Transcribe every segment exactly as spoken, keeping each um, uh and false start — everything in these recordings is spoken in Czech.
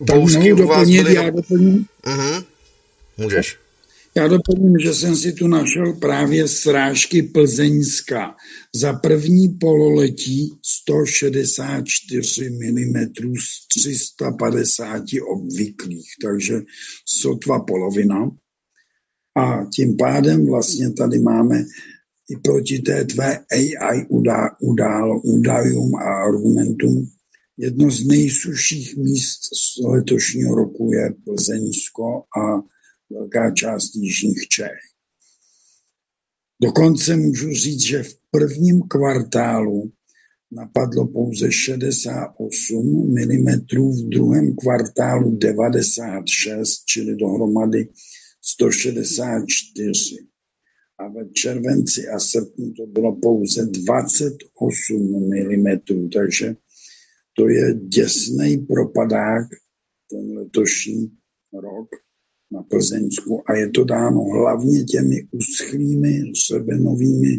bouřky u vás byly... Já doplním, uh-huh. Můžeš. Já doplním, že jsem si tu našel právě srážky Plzeňska. Za první pololetí sto šedesát čtyři milimetrů z tři sta padesát obvyklých, takže sotva polovina. A tím pádem vlastně tady máme i proti té tvé A I udál, údajům a argumentům jedno z nejsušších míst z letošního roku je Plzeňsko a velká část jižních Čech. Dokonce můžu říct, že v prvním kvartálu napadlo pouze šedesát osm milimetrů, v druhém kvartálu devadesát šest, čili dohromady sto šedesát čtyři. A ve červenci a srpnu to bylo pouze dvacet osm milimetrů, takže to je děsnej propadák ten letošní rok na Plzeňsku a je to dáno hlavně těmi uschlými, hřebenovými,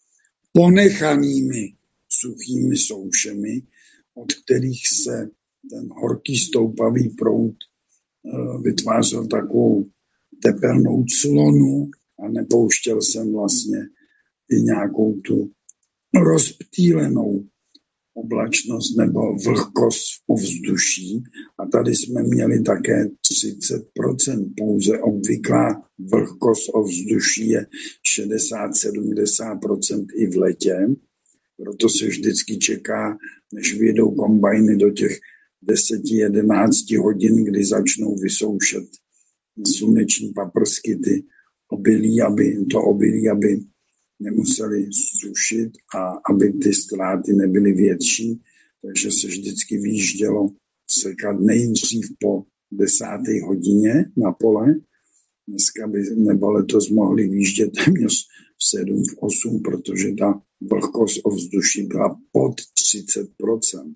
ponechanými suchými soušemi, od kterých se ten horký stoupavý proud vytvářel takovou tepelnou clonu a nepouštěl jsem vlastně i nějakou tu rozptýlenou oblačnost nebo vlhkost v ovzduší a tady jsme měli také třicet procent, pouze obvyklá vlhkost ovzduší je šedesát až sedmdesát procent i v letě, proto se vždycky čeká, než vyjedou kombajny do těch deset jedenáct hodin, kdy začnou vysoušet sluneční paprsky, ty obilí, aby to obilí, aby nemuseli sušit a aby ty ztráty nebyly větší, takže se vždycky vyjíždělo sekat nejdřív po desáté hodině na pole. Dneska by nebo letos mohli vyjíždět téměř v sedm, v osm, protože ta vlhkost ovzduší byla pod třicet procent.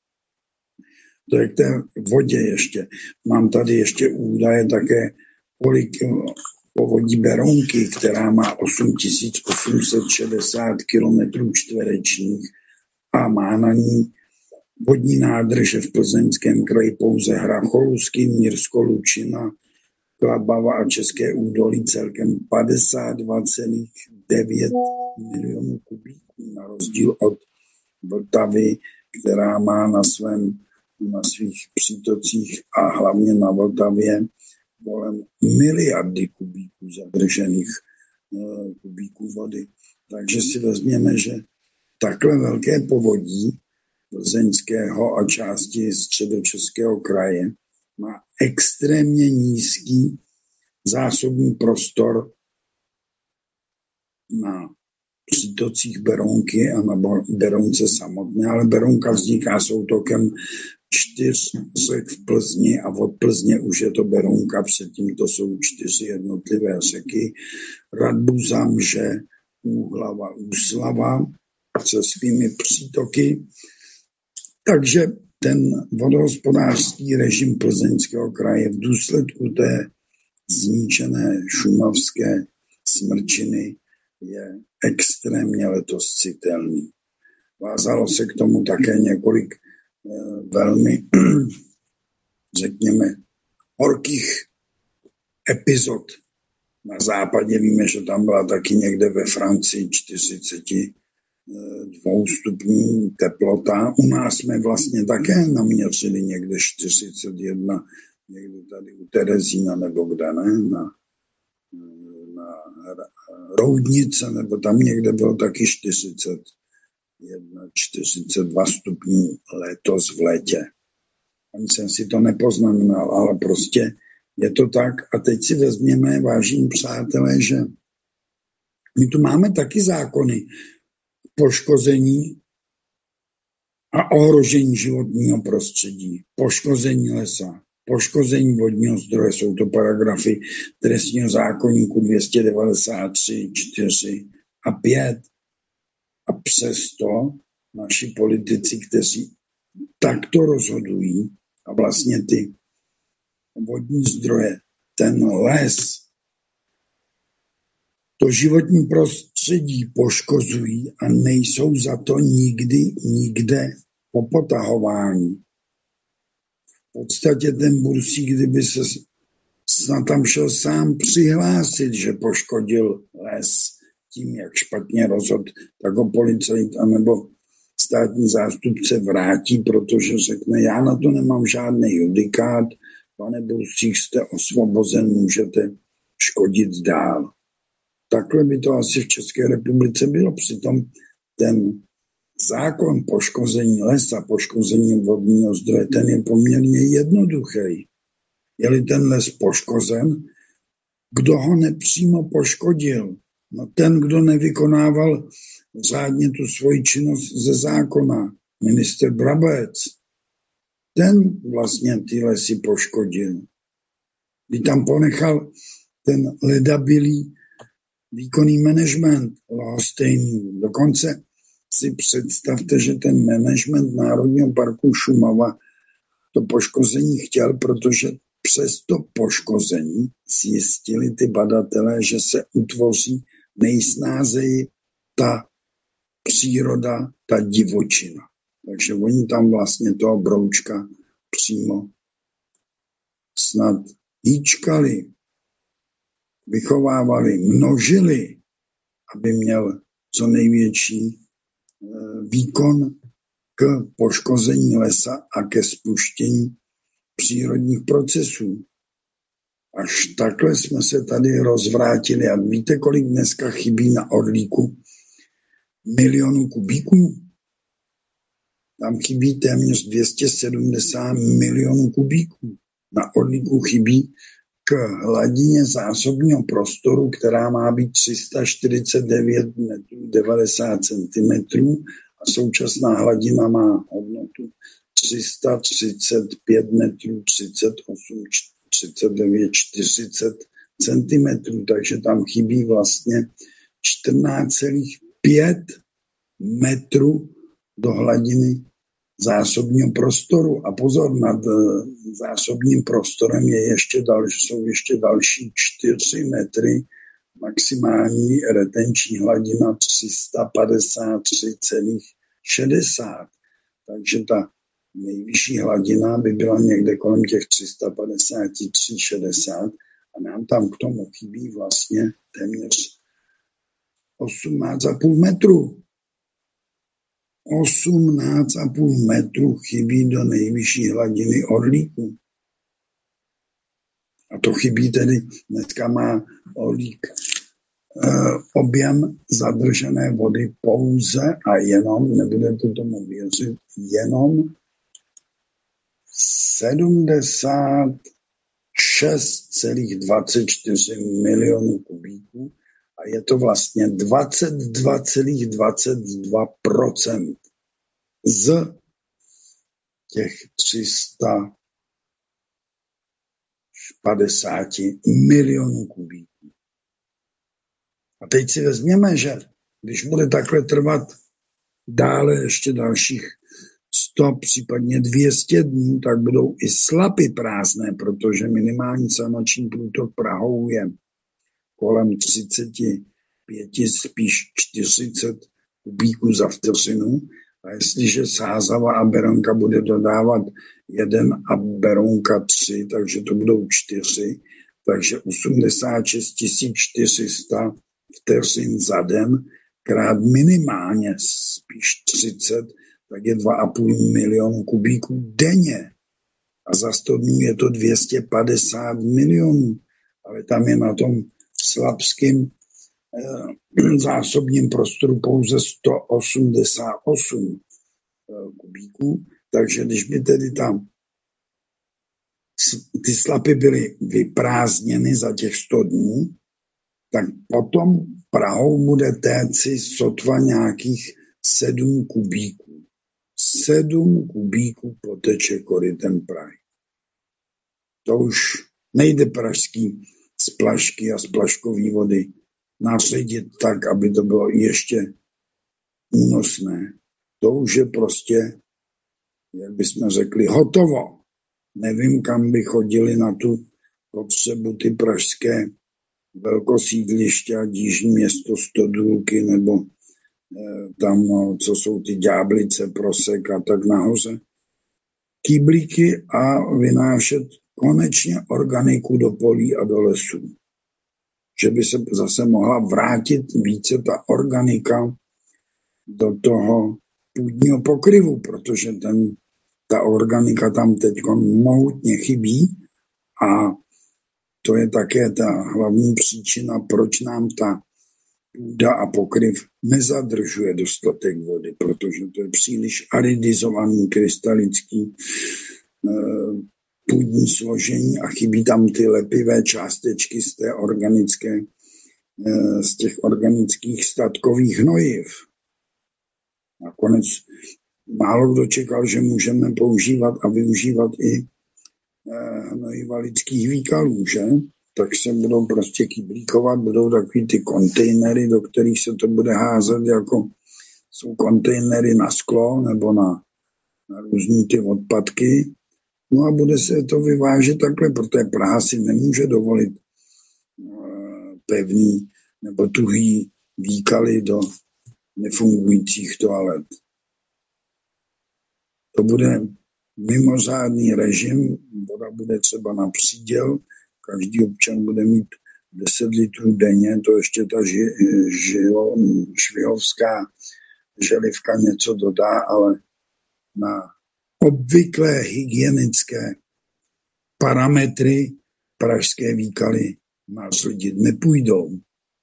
To je k té vodě ještě. Mám tady ještě údaje také, kolik povodí Berounky, která má osm tisíc osm set šedesát kilometrů čtverečních a má na ní vodní nádrže v Plzeňském kraji pouze Hracholusky, Mírsko, Lučina, Klabava a České údolí celkem padesát dva celá devět milionů kubíků, na rozdíl od Vltavy, která má na svém, na svých přítocích a hlavně na Vltavě kolem miliardy kubíků zadržených uh, kubíků vody. Takže si vezměme, že takhle velké povodí Plzeňského a části Středočeského kraje má extrémně nízký zásobní prostor na přítocích Berounky a na Berounce samotné, ale Berounka vzniká soutokem čtyř řek v Plzni a od Plzně už je to Berounka, předtím to jsou čtyři jednotlivé řeky, Radbuza, Mže, Úhlava, Úslava se svými přítoky. Takže ten vodohospodářský režim Plzeňského kraje v důsledku té zničené šumavské smrčiny je extrémně letos citelný. Vázalo se k tomu také několik eh, velmi, řekněme, horkých epizod. Na západě víme, že tam byla taky někde ve Francii čtyřicet dva stupňů teplota. U nás jsme vlastně také naměřili někde čtyřicet jedna, někde tady u Terezína nebo kde, ne? Na, na Roudnice, nebo tam někde bylo taky čtyřicet jedna, čtyřicet dva stupňů letos v létě. Ani jsem si to nepoznamenal, ale prostě je to tak. A teď si vezměme, vážení přátelé, že my tu máme taky zákony poškození a ohrožení životního prostředí, poškození lesa, poškození vodního zdroje, jsou to paragrafy trestního zákoníku dvě stě devadesát tři, čtyři a pět. A přesto naši politici, kteří takto rozhodují a vlastně ty vodní zdroje, ten les, to životní prostředí poškozují a nejsou za to nikdy, nikde popotahováni. podstatě ten Bursík, kdyby se snad tam šel sám přihlásit, že poškodil les tím, jak špatně rozhodl, tak ho policajt anebo státní zástupce vrátí, protože řekne, já na to nemám žádný judikát, pane Bursík, jste osvobozen, můžete škodit dál. Takhle by to asi v České republice bylo. Přitom ten zákon poškození lesa, poškození vodního zdroje, ten je poměrně jednoduchý. Je-li ten les poškozen, kdo ho nepřímo poškodil? No ten, kdo nevykonával řádně tu svoji činnost ze zákona, ministr Brabec, ten vlastně ty lesy poškodil. Kdy tam ponechal ten ledabilý výkonný management lhostejný. Dokonce si představte, že ten management Národního parku Šumava to poškození chtěl, protože přes to poškození zjistili ty badatelé, že se utvoří nejsnázeji ta příroda, ta divočina. Takže oni tam vlastně toho broučka přímo snad hýčkali, vychovávali, množili, aby měl co největší výkon k poškození lesa a ke spuštění přírodních procesů. Až takhle jsme se tady rozvrátili. A víte, kolik dneska chybí na Orlíku? Milionů kubíků? Tam chybí téměř dvě stě sedmdesát milionů kubíků. Na Orlíku chybí k hladině zásobního prostoru, která má být tři sta čtyřicet devět metrů devadesát centimetrů a současná hladina má hodnotu tři sta třicet pět metrů třicet osm, třicet devět, čtyřicet centimetrů, takže tam chybí vlastně čtrnáct celá pět metrů do hladiny zásobního prostoru. A pozor, nad zásobním prostorem je ještě další, jsou ještě další čtyři metry, maximální retenční hladina tři sta padesát tři celá šedesát. Takže ta nejvyšší hladina by byla někde kolem těch tři sta padesát tři šedesát a nám tam k tomu chybí vlastně téměř osmnáct celá pět metru. osmnáct celá pět metru chybí do nejvyšší hladiny Orlíku. A to chybí tedy, dneska má Orlík eh, objem zadržené vody pouze a jenom, nebudete tomu věřit, jenom sedmdesát šest celá dvacet čtyři milionů kubíků a je to vlastně dvacet dva celá dvacet dva procent z těch tři sta padesát milionů kubíků. A teď si vezměme, že když bude takhle trvat dále ještě dalších sto, případně dvě stě dnů, tak budou i Slapy prázdné, protože minimální sanační průtok Prahou je kolem třicet pět, spíš čtyřicet kubíků za vteřinu. A jestliže Sázava a Berounka bude dodávat jeden a Berounka tři, takže to budou čtyři, takže osmdesát šest tisíc čtyři sta vteřin za den, krát minimálně spíš třicet, tak je dva a půl milionu kubíků denně. A za sto dnů je to dvě stě padesát milionů. Ale tam je na tom slabském eh, zásobním prostoru pouze sto osmdesát osm eh, kubíků. Takže když by tedy tam ty Slapy byly vyprázdněny za těch sto dnů, tak potom Prahou bude téci sotva nějakých sedm kubíků. Sedm kubíků poteče korytem Prahy. To už nejde pražský splašky a splaškový vody naředit tak, aby to bylo ještě únosné. To už je prostě, jak bychom řekli, hotovo. Nevím, kam by chodili na tu potřebu ty pražské velkosídliště, Jižní Město, Stodůlky, nebo eh, tam, no, co jsou ty Ďáblice, Prosek a tak nahoře. kyblíky a vynášet konečně organiku do polí a do lesů. Že by se zase mohla vrátit více ta organika do toho půdního pokryvu, protože ten, ta organika tam teď mohutně chybí a to je také ta hlavní příčina, proč nám ta půda a pokryv nezadržuje dostatek vody, protože to je příliš aridizovaný krystalický půdní složení a chybí tam ty lepivé částečky z té organické, z těch organických statkových hnojiv. Nakonec málo kdo čekal, že můžeme používat a využívat i hnojiva lidských výkalů, že? Tak se budou prostě kyblíkovat, budou takový ty kontejnery, do kterých se to bude házet, jako jsou kontejnery na sklo nebo na, na různý ty odpadky. No a bude se to vyvážet takhle, protože Praha si nemůže dovolit pevný nebo tuhý výkaly do nefungujících toalet. To bude mimořádný režim, voda bude třeba na příděl, každý občan bude mít deset litrů denně, to ještě ta ži, žilo, švihovská želivka něco dodá, ale na obvyklé hygienické parametry pražské výkaly následit nepůjdou.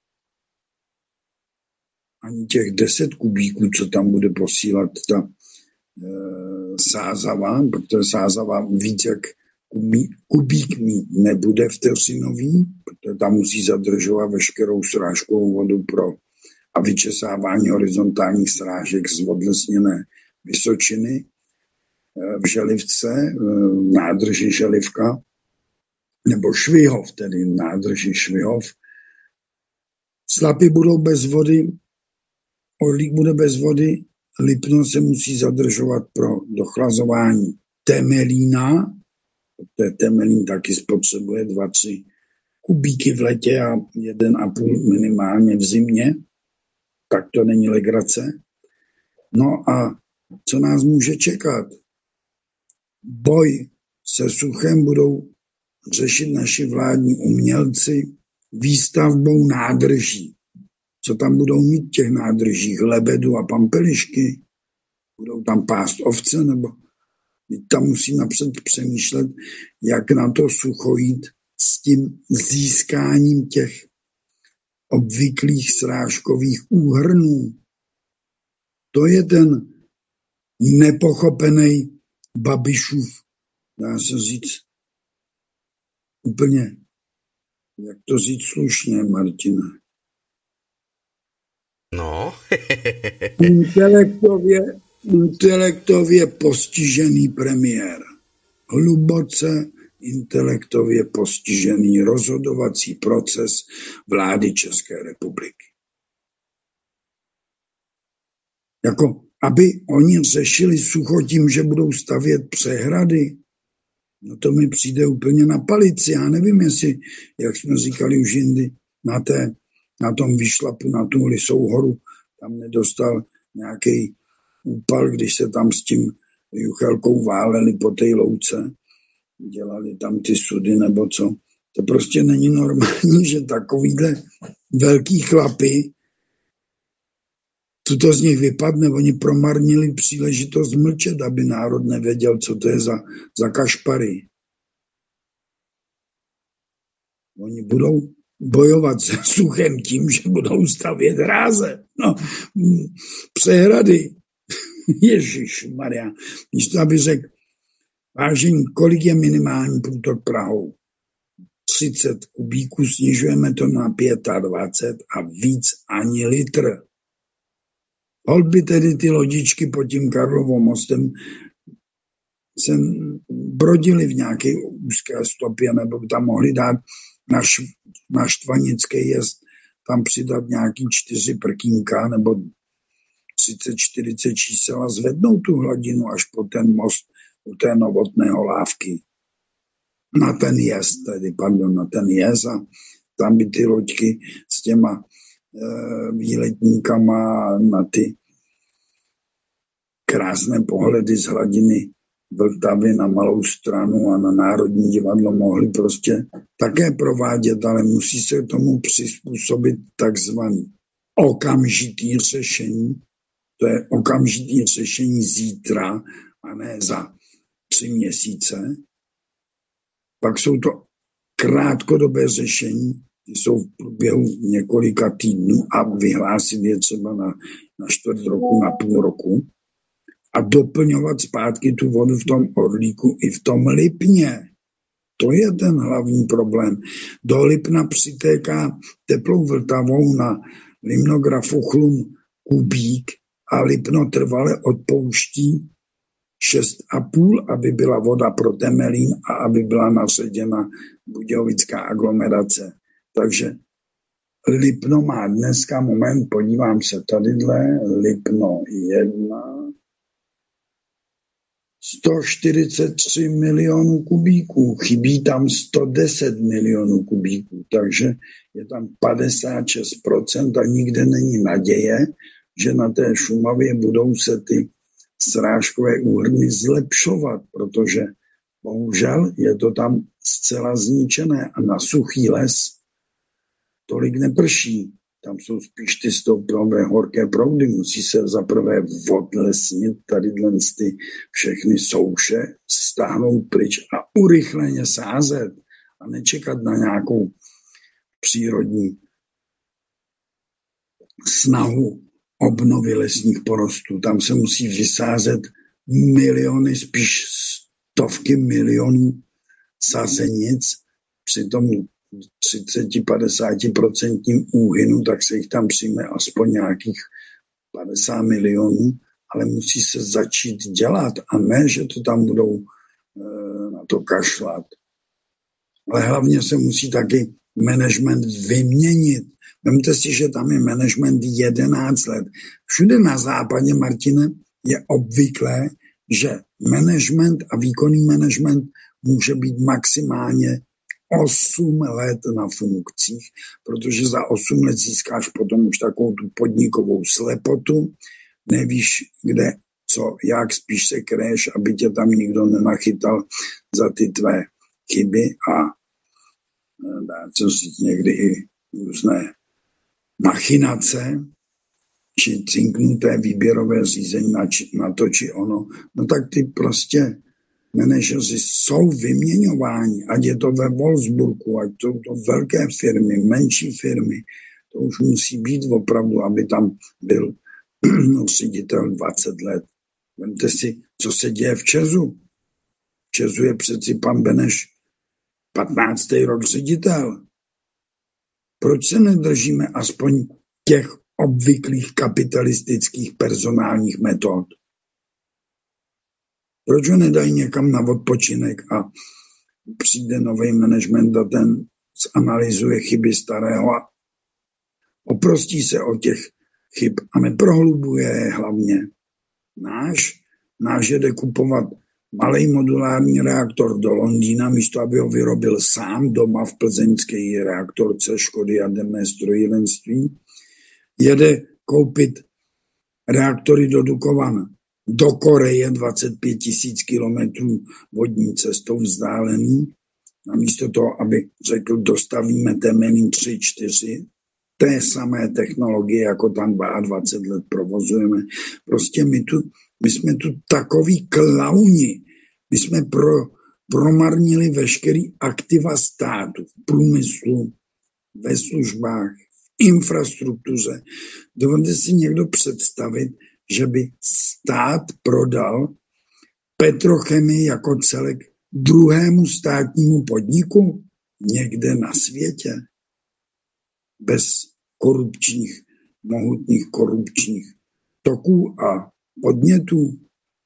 Ani těch deset kubíků, co tam bude posílat ta e, sázava, protože sázava víc jak kubík mít nebude vteřinový, protože tam musí zadržovat veškerou srážkovou vodu pro a vyčesávání horizontálních srážek z odlesněné vysočiny v želivce, v nádrži Želivka, nebo Švihov, tedy v nádrži Švihov. Slapy budou bez vody, Orlík bude bez vody, Lipno se musí zadržovat pro dochlazování Temelína, protože Temelín taky spotřebuje dva, tři kubíky v letě a jeden a půl minimálně v zimě, tak to není legrace. No a co nás může čekat? Boj se suchem budou řešit naši vládní umělci výstavbou nádrží. Co tam budou mít těch nádržích? Lebedu a pampelišky? Budou tam pást ovce? Nebo tam musí napřed přemýšlet, jak na to sucho jít s tím získáním těch obvyklých srážkových úhrnů. To je ten nepochopený Babišův, dá se říct, úplně, jak to říct slušně, Martina. No. intelektově, intelektově postižený premiér. Hluboce intelektově postižený rozhodovací proces vlády České republiky. Jako, aby oni řešili sucho tím, že budou stavět přehrady, no to mi přijde úplně na palici. Já nevím, jestli, jak jsme říkali už jindy, na, té, na tom výšlapu, na tu Lisou horu, tam nedostal nějaký úpal, když se tam s tím Juchelkou váleli po té louce, dělali tam ty sudy nebo co. To prostě není normální, že takovýhle velký chlapy, co to z nich vypadne, oni promarnili příležitost mlčet, aby národ nevěděl, co to je za, za kašpary. Oni budou bojovat se suchem tím, že budou stavět hráze. No, přehrady. Ježišmarja. Místo, aby řekl, vážení, kolik je minimální průtok Prahou? třicet kubíků, snižujeme to na dvacet pět a víc ani litr. Holt by tedy ty lodičky pod tím Karlovým mostem se brodily v nějaké úzké stopě, nebo by tam mohli dát na, š, na Štvanický jezd, tam přidat nějaký čtyři prkínka, nebo třicet čtyřicet čísel a zvednout tu hladinu až po ten most u té Novotné Holávky. Na ten jezd, tedy, pardon, na ten jezd a tam by ty loďky s těma e, výletníkama na ty krásné pohledy z hladiny Vltavy na Malou Stranu a na Národní divadlo mohli prostě také provádět, ale musí se tomu přizpůsobit takzvaný okamžitý řešení. To je okamžitý řešení zítra a ne za tři měsíce. Pak jsou to krátkodobé řešení, jsou v průběhu několika týdnů a vyhlásit je třeba na, na čtvrt roku, na půl roku a doplňovat zpátky tu vodu v tom Orlíku i v tom Lipně. To je ten hlavní problém. Do Lipna přitéká teplou Vltavou na limnografu Chlum kubík a Lipno trvale odpouští šest a půl, aby byla voda pro Temelín a aby byla naředěna budějovická aglomerace. Takže Lipno má dneska, moment, podívám se tadyhle, Lipno jedna, sto čtyřicet tři milionů kubíků, chybí tam sto deset milionů kubíků, takže je tam padesát šest procent a nikde není naděje, že na té Šumavě budou se ty srážkové úhrny zlepšovat, protože bohužel je to tam zcela zničené a na suchý les tolik neprší. Tam jsou spíš ty stouplové horké proudy. Musí se zaprvé odlesnit tady ty všechny souše, stáhnout pryč a urychleně sázet a nečekat na nějakou přírodní snahu obnovy lesních porostů. Tam se musí vysázet miliony, spíš stovky milionů sazenic. Při tom třicet až padesát procent úhynu, tak se jich tam přijme aspoň nějakých padesát milionů, ale musí se začít dělat a ne, že to tam budou e, na to kašlat. Ale hlavně se musí taky management vyměnit. Vemte si, že tam je management jedenáct let. Všude na západě, Martine, je obvyklé, že management a výkonný management může být maximálně osm let na funkcích, protože za osm let získáš potom už takovou tu podnikovou slepotu, nevíš, kde, co, jak, spíš se kréš, aby tě tam nikdo nenachytal za ty tvé chyby a dá co si někdy i různé machinace, či cinknuté výběrové řízení na, či, na to, či ono, no tak ty prostě manažeři jsou vyměňováni, ať je to ve Wolfsburgu, ať jsou to velké firmy, menší firmy, to už musí být opravdu, aby tam byl no, ředitel dvacet let. Vemte si, co se děje v Česu. V Česu je přeci pan Beneš patnáctý rok ředitel. Proč se nedržíme aspoň těch obvyklých kapitalistických personálních metod? Proč ho nedají někam na odpočinek a přijde nový management a ten zanalyzuje chyby starého a oprostí se od těch chyb a neprohlubuje je hlavně. Náš, náš jde kupovat malý modulární reaktor do Londýna, místo aby ho vyrobil sám doma v plzeňské reaktorce Škody jaderné strojírenství. Jede koupit reaktory do Dukovan do Koreje dvacet pět tisíc kilometrů vodní cestou vzdálený. Namísto toho, aby řekl, dostavíme Temelín tři čtyři, té samé technologie, jako tam dvacet dva let provozujeme. Prostě my, tu, my jsme tu takový klauni. My jsme pro, promarnili veškerý aktiva státu v průmyslu, ve službách, v infrastruktuře. Dovedete si někdo představit, že by stát prodal Petrochemii jako celek druhému státnímu podniku někde na světě bez korupčních, mohutných korupčních toků a podnětů?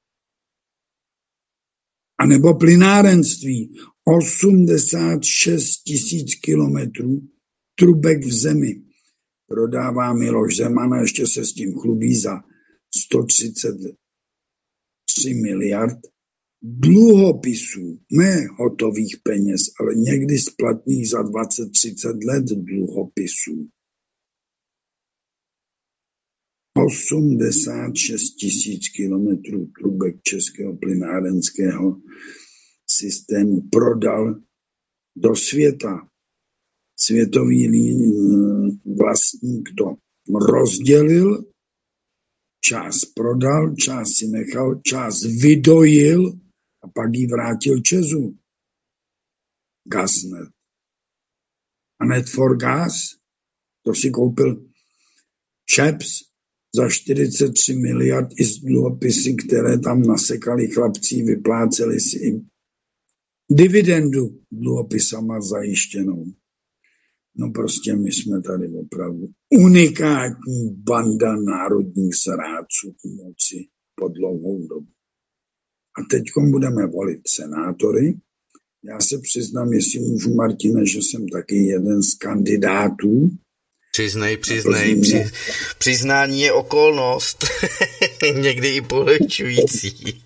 A nebo plynárenství, osmdesát šest tisíc kilometrů trubek v zemi. Prodává Miloš Zeman a ještě se s tím chlubí za sto třicet tři miliard dluhopisů, ne hotových peněz, ale někdy splatných za dvacet třicet let dluhopisů. osmdesát šest tisíc kilometrů trubek českého plynárenského systému prodal do světa. Světový vlastník to rozdělil, část prodal, část si nechal, část vydojil a pak ji vrátil Česu. Gasnet. A Net for Gas, to si koupil ČEPS za čtyřicet tři miliard i z dluhopisy, které tam nasekali chlapci, vypláceli si jim dividendu dluhopisama zajištěnou. No prostě my jsme tady opravdu unikátní banda národních zrádců u moci po dlouhou dobu. A teď budeme volit senátory. Já se přiznám, jestli můžu, Martine, že jsem taky jeden z kandidátů. Přiznej, přiznej, při, přiznání je okolnost, někdy i polehčující.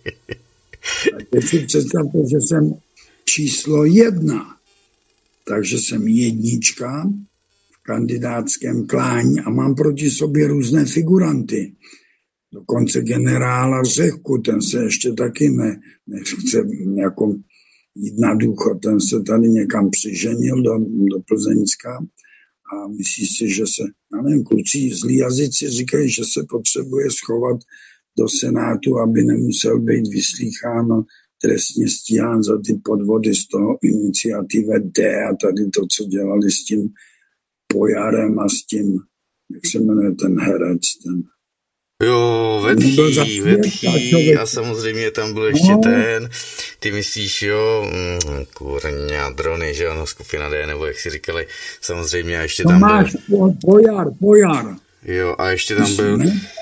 Teď si představte, že jsem číslo jedna, takže jsem jednička v kandidátském klání a mám proti sobě různé figuranty. Dokonce generála Řehku, ten se ještě taky ne, nechce jako jít na důchod, ten se tady někam přiženil do, do Plzeňska a myslí si, že se, já nevím, kluci zlí jazyci říkají, že se potřebuje schovat do Senátu, aby nemusel být vyslýcháno, trestně stíhán za ty podvody z toho iniciativy D a tady to, co dělali s tím Pojarem a s tím, jak se jmenuje ten herec, ten Jo, Vetchý, Vetchý a samozřejmě tam byl ještě no. ten, ty myslíš, jo, mm, kurňa, drony, že ano, skupina D, nebo jak si říkali, samozřejmě a ještě tam Tomáš, byl... Pojar, Pojar. Jo, a ještě tam byl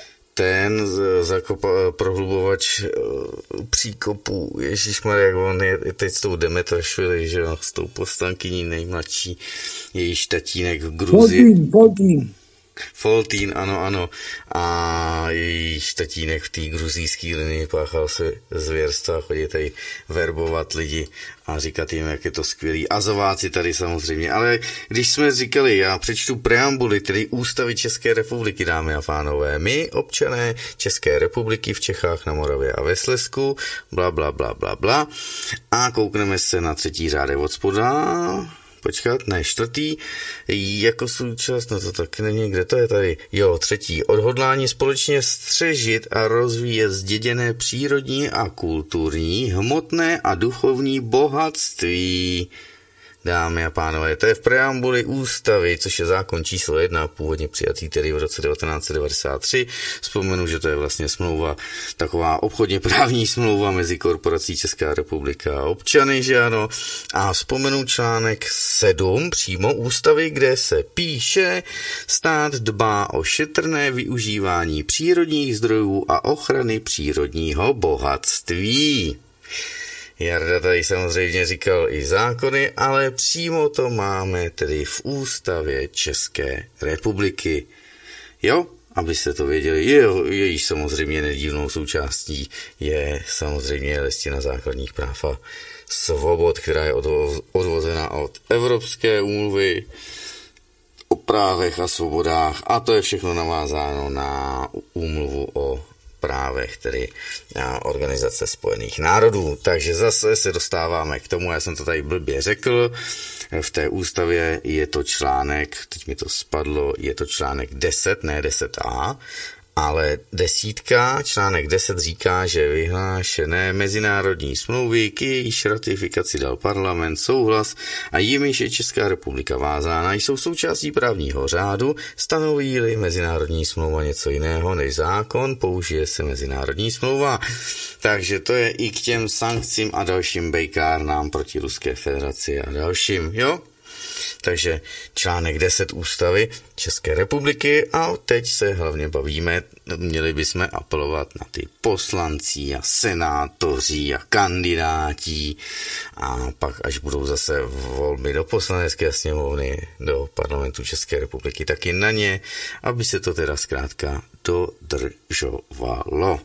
ten zakopa, prohlubovač uh, příkopů, ježišmarja, jak on je teď s tou Demetrašvili, že jo, s tou poslankyní nejmladší, jejíž tatínek v Gruzii. Foltín, Foltín. Foltín, ano, ano. A její tatínek v té gruzijské linii páchal se zvěrstva, chodí tady verbovat lidi a říkat jim, jak je to skvělý. Azováci tady samozřejmě. Ale když jsme říkali, já přečtu preambuly, tedy Ústavy České republiky, dámy a pánové. My, občané České republiky v Čechách, na Moravě a ve Slezsku, bla, bla, bla, bla, bla. A koukneme se na třetí řádek od spoda. Počkat, ne, čtvrtý, jako součást, no to taky není, kde to je tady, jo, třetí, odhodlání společně střežit a rozvíjet zděděné přírodní a kulturní, hmotné a duchovní bohatství. Dámy a pánové, to je v preambuli ústavy, což je zákon číslo jedna, původně přijatý tedy v roce devatenáct set devadesát tři. Vzpomenu, že to je vlastně smlouva, taková obchodně právní smlouva mezi korporací Česká republika a občany, že ano. A vzpomenu článek sedm přímo ústavy, kde se píše, stát dbá o šetrné využívání přírodních zdrojů a ochrany přírodního bohatství. Jarda tady samozřejmě říkal i zákony, ale přímo to máme tedy v ústavě České republiky. Jo, abyste to věděli, je, jejíž samozřejmě nedílnou součástí je samozřejmě Listina základních práv a svobod, která je odvozena od Evropské úmluvy o právech a svobodách a to je všechno navázáno na úmluvu o právech, tedy Organizace spojených národů. Takže zase se dostáváme k tomu, já jsem to tady blbě řekl, v té ústavě je to článek, teď mi to spadlo, je to článek deset, ne deset a, ale desítka, článek deset říká, že vyhlášené mezinárodní smlouvy, k jejíž ratifikaci dal parlament souhlas a jimiž je Česká republika vázána, jsou součástí právního řádu, stanoví-li mezinárodní smlouva něco jiného než zákon, použije se mezinárodní smlouva. Takže to je i k těm sankcím a dalším bejkárnám proti Ruské federaci a dalším, jo? Takže článek deset ústavy České republiky a teď se hlavně bavíme, měli bychom apelovat na ty poslanci a senátoři a kandidáti a pak až budou zase volby do poslanecké sněmovny, do parlamentu České republiky, taky na ně, aby se to teda zkrátka dodržovalo.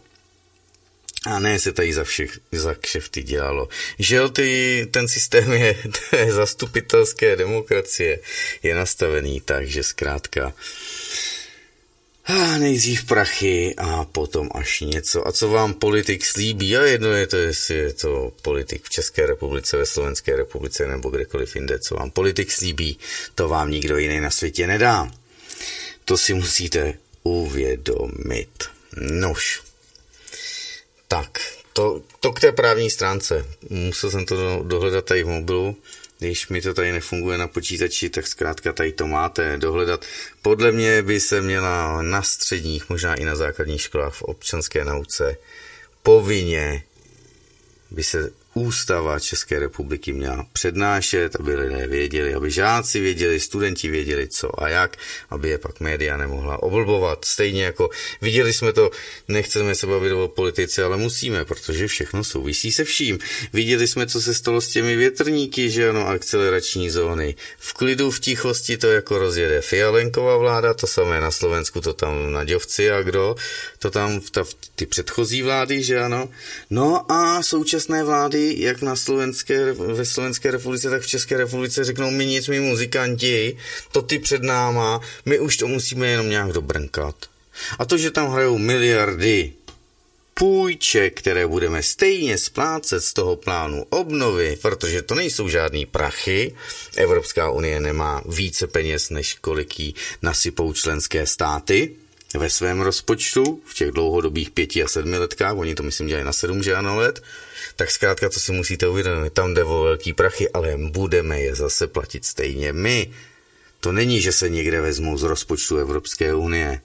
A ne se tady za, všech, za kšefty dělalo. Žel ty, ten systém je té zastupitelské demokracie je nastavený tak, že zkrátka A nejdřív prachy a potom až něco. A co vám politik slíbí? A jedno je to, jestli je to politik v České republice, ve Slovenské republice nebo kdekoliv jinde. Co vám politik slíbí, to vám nikdo jiný na světě nedá. To si musíte uvědomit. Nož. Tak, to, to k té právní stránce. Musel jsem to dohledat tady v mobilu. Když mi to tady nefunguje na počítači, tak zkrátka tady to máte dohledat. Podle mě by se měla na středních, možná i na základních školách v občanské nauce povinně by se Ústava České republiky měla přednášet, aby lidé věděli, aby žáci věděli, studenti věděli co a jak, aby je pak média nemohla oblbovat. Stejně jako viděli jsme to, nechceme se bavit o politice, ale musíme, protože všechno souvisí se vším. Viděli jsme, co se stalo s těmi větrníky, že ano, akcelerační zóny. V klidu, v tichosti to jako rozjede Fialenková vláda, to samé na Slovensku, to tam Naďovci a kdo, to tam ta, ty předchozí vlády, že ano. No a současné vlády, jak na Slovenské, ve Slovenské republice, tak v České republice řeknou, my nic, my muzikanti, to ty před náma, my už to musíme jenom nějak dobrnkat. A to, že tam hrajou miliardy půjček, které budeme stejně splácet z toho plánu obnovy, protože to nejsou žádný prachy, Evropská unie nemá více peněz, než kolik jí nasypou členské státy ve svém rozpočtu, v těch dlouhodobých pěti a sedmi letkách, oni to myslím dělají na sedm, že ano, let, tak zkrátka, co si musíte uvědomit, tam jde o velký prachy, ale budeme je zase platit stejně my. To není, že se někde vezmou z rozpočtu Evropské unie.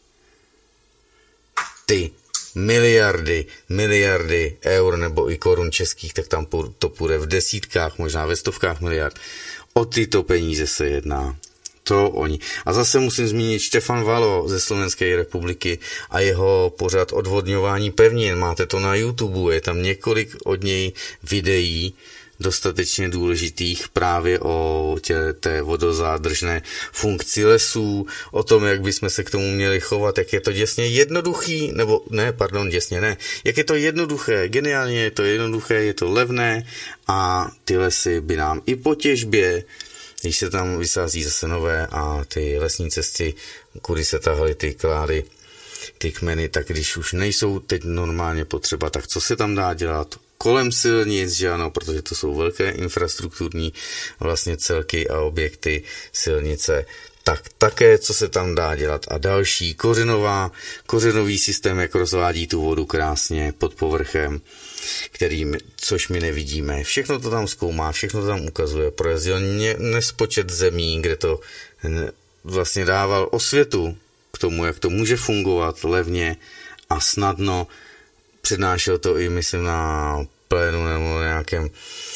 Ty miliardy, miliardy eur nebo i korun českých, tak tam to půjde v desítkách, možná ve stovkách miliard. O tyto peníze se jedná. To oni. A zase musím zmínit Štefan Valo ze Slovenské republiky a jeho pořad odvodňování pevnin. Máte to na YouTube, je tam několik od něj videí dostatečně důležitých právě o tě, té vodozádržné funkci lesů, o tom, jak bychom se k tomu měli chovat, jak je to děsně jednoduchý, nebo ne, pardon, děsně ne, jak je to jednoduché, geniálně je to jednoduché, je to levné a ty lesy by nám i po těžbě, když se tam vysází zase nové a ty lesní cesty, kudy se tahaly ty klády, ty kmeny, tak když už nejsou teď normálně potřeba, tak co se tam dá dělat? Kolem silnic, že ano, protože to jsou velké infrastrukturní vlastně celky a objekty, silnice, tak také, co se tam dá dělat. A další, kořenová, kořenový systém, jak rozvádí tu vodu krásně pod povrchem, kterým, což my nevidíme. Všechno to tam zkoumá, všechno to tam ukazuje. Projezdil nespočet zemí, kde to vlastně dával osvětu k tomu, jak to může fungovat levně a snadno. Přednášel to i, myslím, na plénu nebo nějakém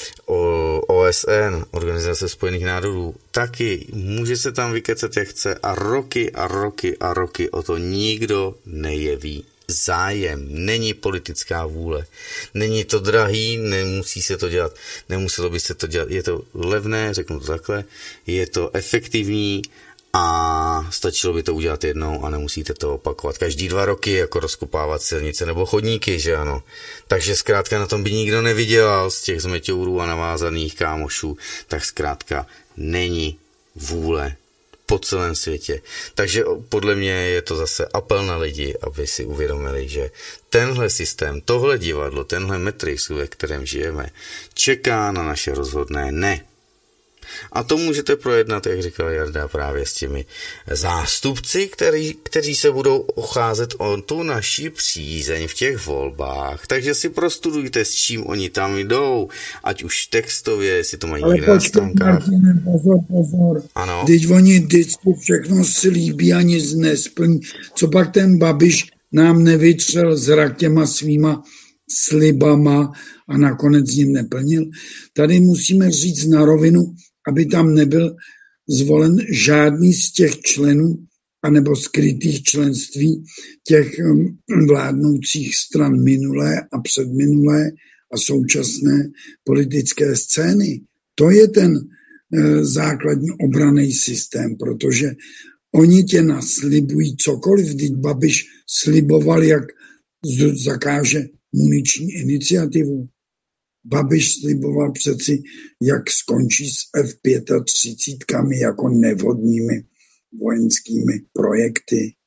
O S N, Organizace spojených národů. Taky může se tam vykecat, jak chce a roky a roky a roky o to nikdo nejeví zájem. Není politická vůle. Není to drahý, nemusí se to dělat. Nemuselo by se to dělat. Je to levné, řeknu to takhle. Je to efektivní a stačilo by to udělat jednou a nemusíte to opakovat každý dva roky, jako rozkopávat silnice nebo chodníky, že ano. Takže zkrátka na tom by nikdo nevydělal z těch zmeťourů a navázaných kámošů, tak zkrátka není vůle po celém světě. Takže podle mě je to zase apel na lidi, aby si uvědomili, že tenhle systém, tohle divadlo, tenhle Matrix, ve kterém žijeme, čeká na naše rozhodné ne. A to můžete projednat, jak říkal Jarda, právě s těmi zástupci, který, kteří se budou ocházet o tu naši přízeň v těch volbách. Takže si prostudujte, s čím oni tam jdou, ať už textově, jestli to mají někde na stránkách. Pozor, pozor. Ano. Teď oni vždycky všechno slíbí a nic nesplní. Co pak ten Babiš nám nevytřel zrak těma svýma slibama a nakonec ním neplnil. Tady musíme říct na rovinu, aby tam nebyl zvolen žádný z těch členů anebo skrytých členství těch vládnoucích stran minulé a předminulé a současné politické scény. To je ten e, základní obranný systém, protože oni tě naslibují cokoliv. Vždyť Babiš sliboval, jak zakáže muniční iniciativu. Babiš sliboval přeci, jak skončí s F třicet pět jako nevhodnými vojenskými projekty.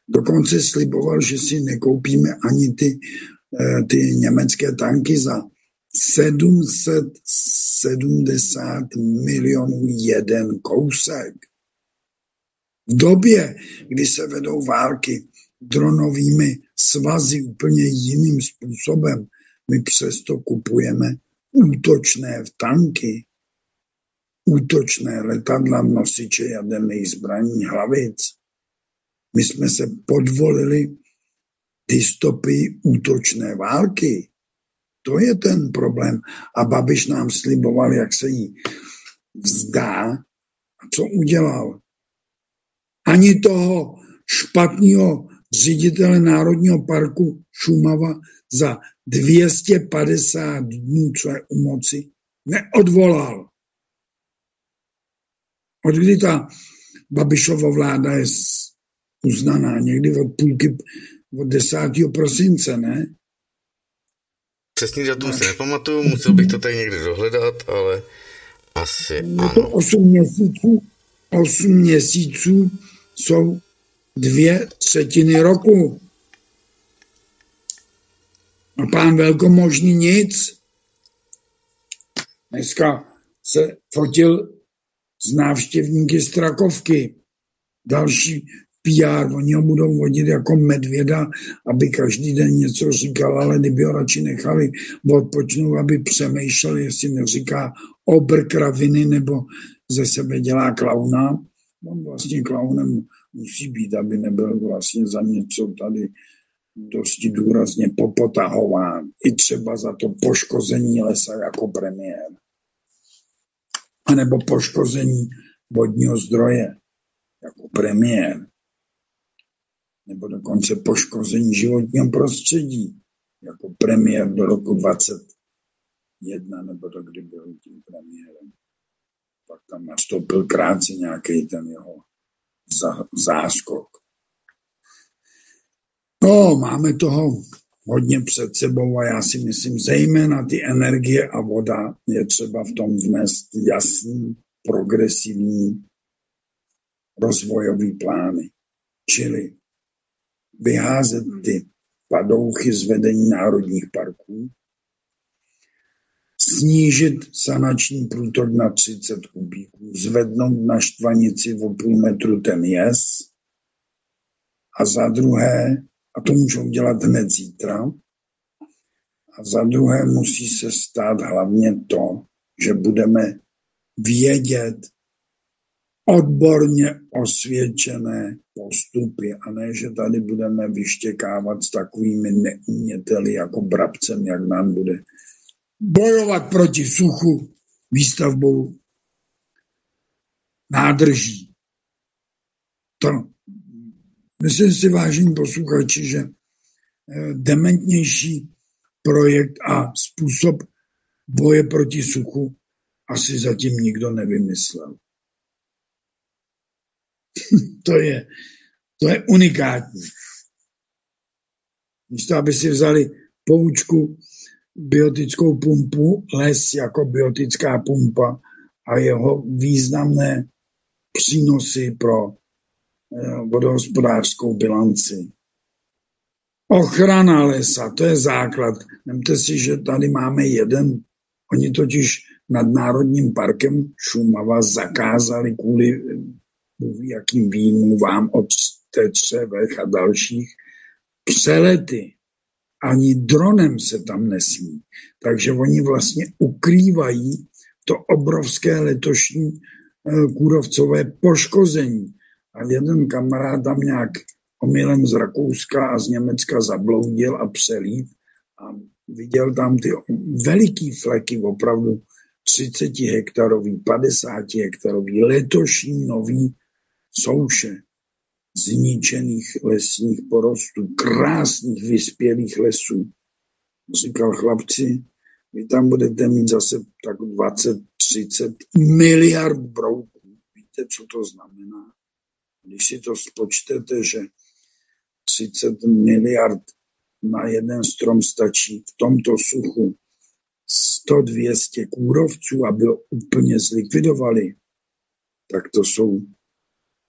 Dokonce sliboval, že si nekoupíme ani ty, ty německé tanky za sedm set sedmdesát milionů jeden kousek. V době, kdy se vedou války dronovými svazy úplně jiným způsobem, my přesto kupujeme útočné tanky, útočné letadla, nosiče jaderných zbraní, hlavic. My jsme se podvolili dystopii útočné války. To je ten problém. A Babiš nám sliboval, jak se jí vzdá. A co udělal? Ani toho špatného ředitele Národního parku Šumava za dvě stě padesát dnů, co je u moci, neodvolal. Od kdy ta Babišova vláda je uznaná? Někdy od půlky, od desátého prosince, ne? Přesný datum si nepamatuju, musel bych to tady někde dohledat, ale asi ano. To osm měsíců, osm měsíců jsou dvě třetiny roku. A pán velkomožný nic. Dneska se fotil z návštěvníky Strakovky. Další P R, oni ho budou vodit jako medvěda, aby každý den něco říkal, ale kdyby ho radši nechali odpočnout, aby přemýšlel, jestli neříká obr kraviny nebo ze sebe dělá klauna. On vlastně klaunem musí být, aby nebyl vlastně za něco tady dosti důrazně popotahován. I třeba za to poškození lesa jako premiér. A nebo poškození vodního zdroje jako premiér. Nebo dokonce poškození životního prostředí jako premiér do roku dvacet jedna, nebo do kdy byl tím premiérem. Pak tam nastoupil krátce nějaký ten jeho záskok. No, máme toho hodně před sebou a já si myslím, zejména ty energie a voda je třeba v tom vnést jasný, progresivní rozvojový plány. Čili vyházet ty padouchy z vedení národních parků, snížit sanační průtok na třicet kubíků, zvednout na Štvanici o půl metru ten jez a za druhé, a to můžou dělat hned zítra, a za druhé musí se stát hlavně to, že budeme vědět odborně osvědčené postupy a ne, že tady budeme vyštěkávat s takovými neuměteli jako Brabcem, jak nám bude bojovat proti suchu výstavbou nádrží. To, myslím si, vážení posluchači, že dementnější projekt a způsob boje proti suchu asi zatím nikdo nevymyslel. To je, to je unikátní. Místo, aby si vzali poučku biotickou pumpu, les jako biotická pumpa a jeho významné přínosy pro vodohospodářskou bilanci. Ochrana lesa, to je základ. Vemte si, že tady máme jeden, oni totiž nad Národním parkem Šumava zakázali kvůli jakým výmluvám od Tetřevech a dalších přelety. Ani dronem se tam nesmí. Takže oni vlastně ukrývají to obrovské letošní kůrovcové poškození. A jeden kamarád tam nějak omylem z Rakouska a z Německa zabloudil a přelít a viděl tam ty veliký fleky, opravdu třicet hektarový, padesát hektarový, letošní nový souše zničených lesních porostů, krásných vyspělých lesů. Říkal, chlapci, vy tam budete mít zase tak dvacet třicet miliard brouků. Víte, co to znamená? Když si to spočtete, že třicet miliard na jeden strom stačí v tomto suchu sto dvě stě kůrovců, aby ho úplně zlikvidovali, tak to jsou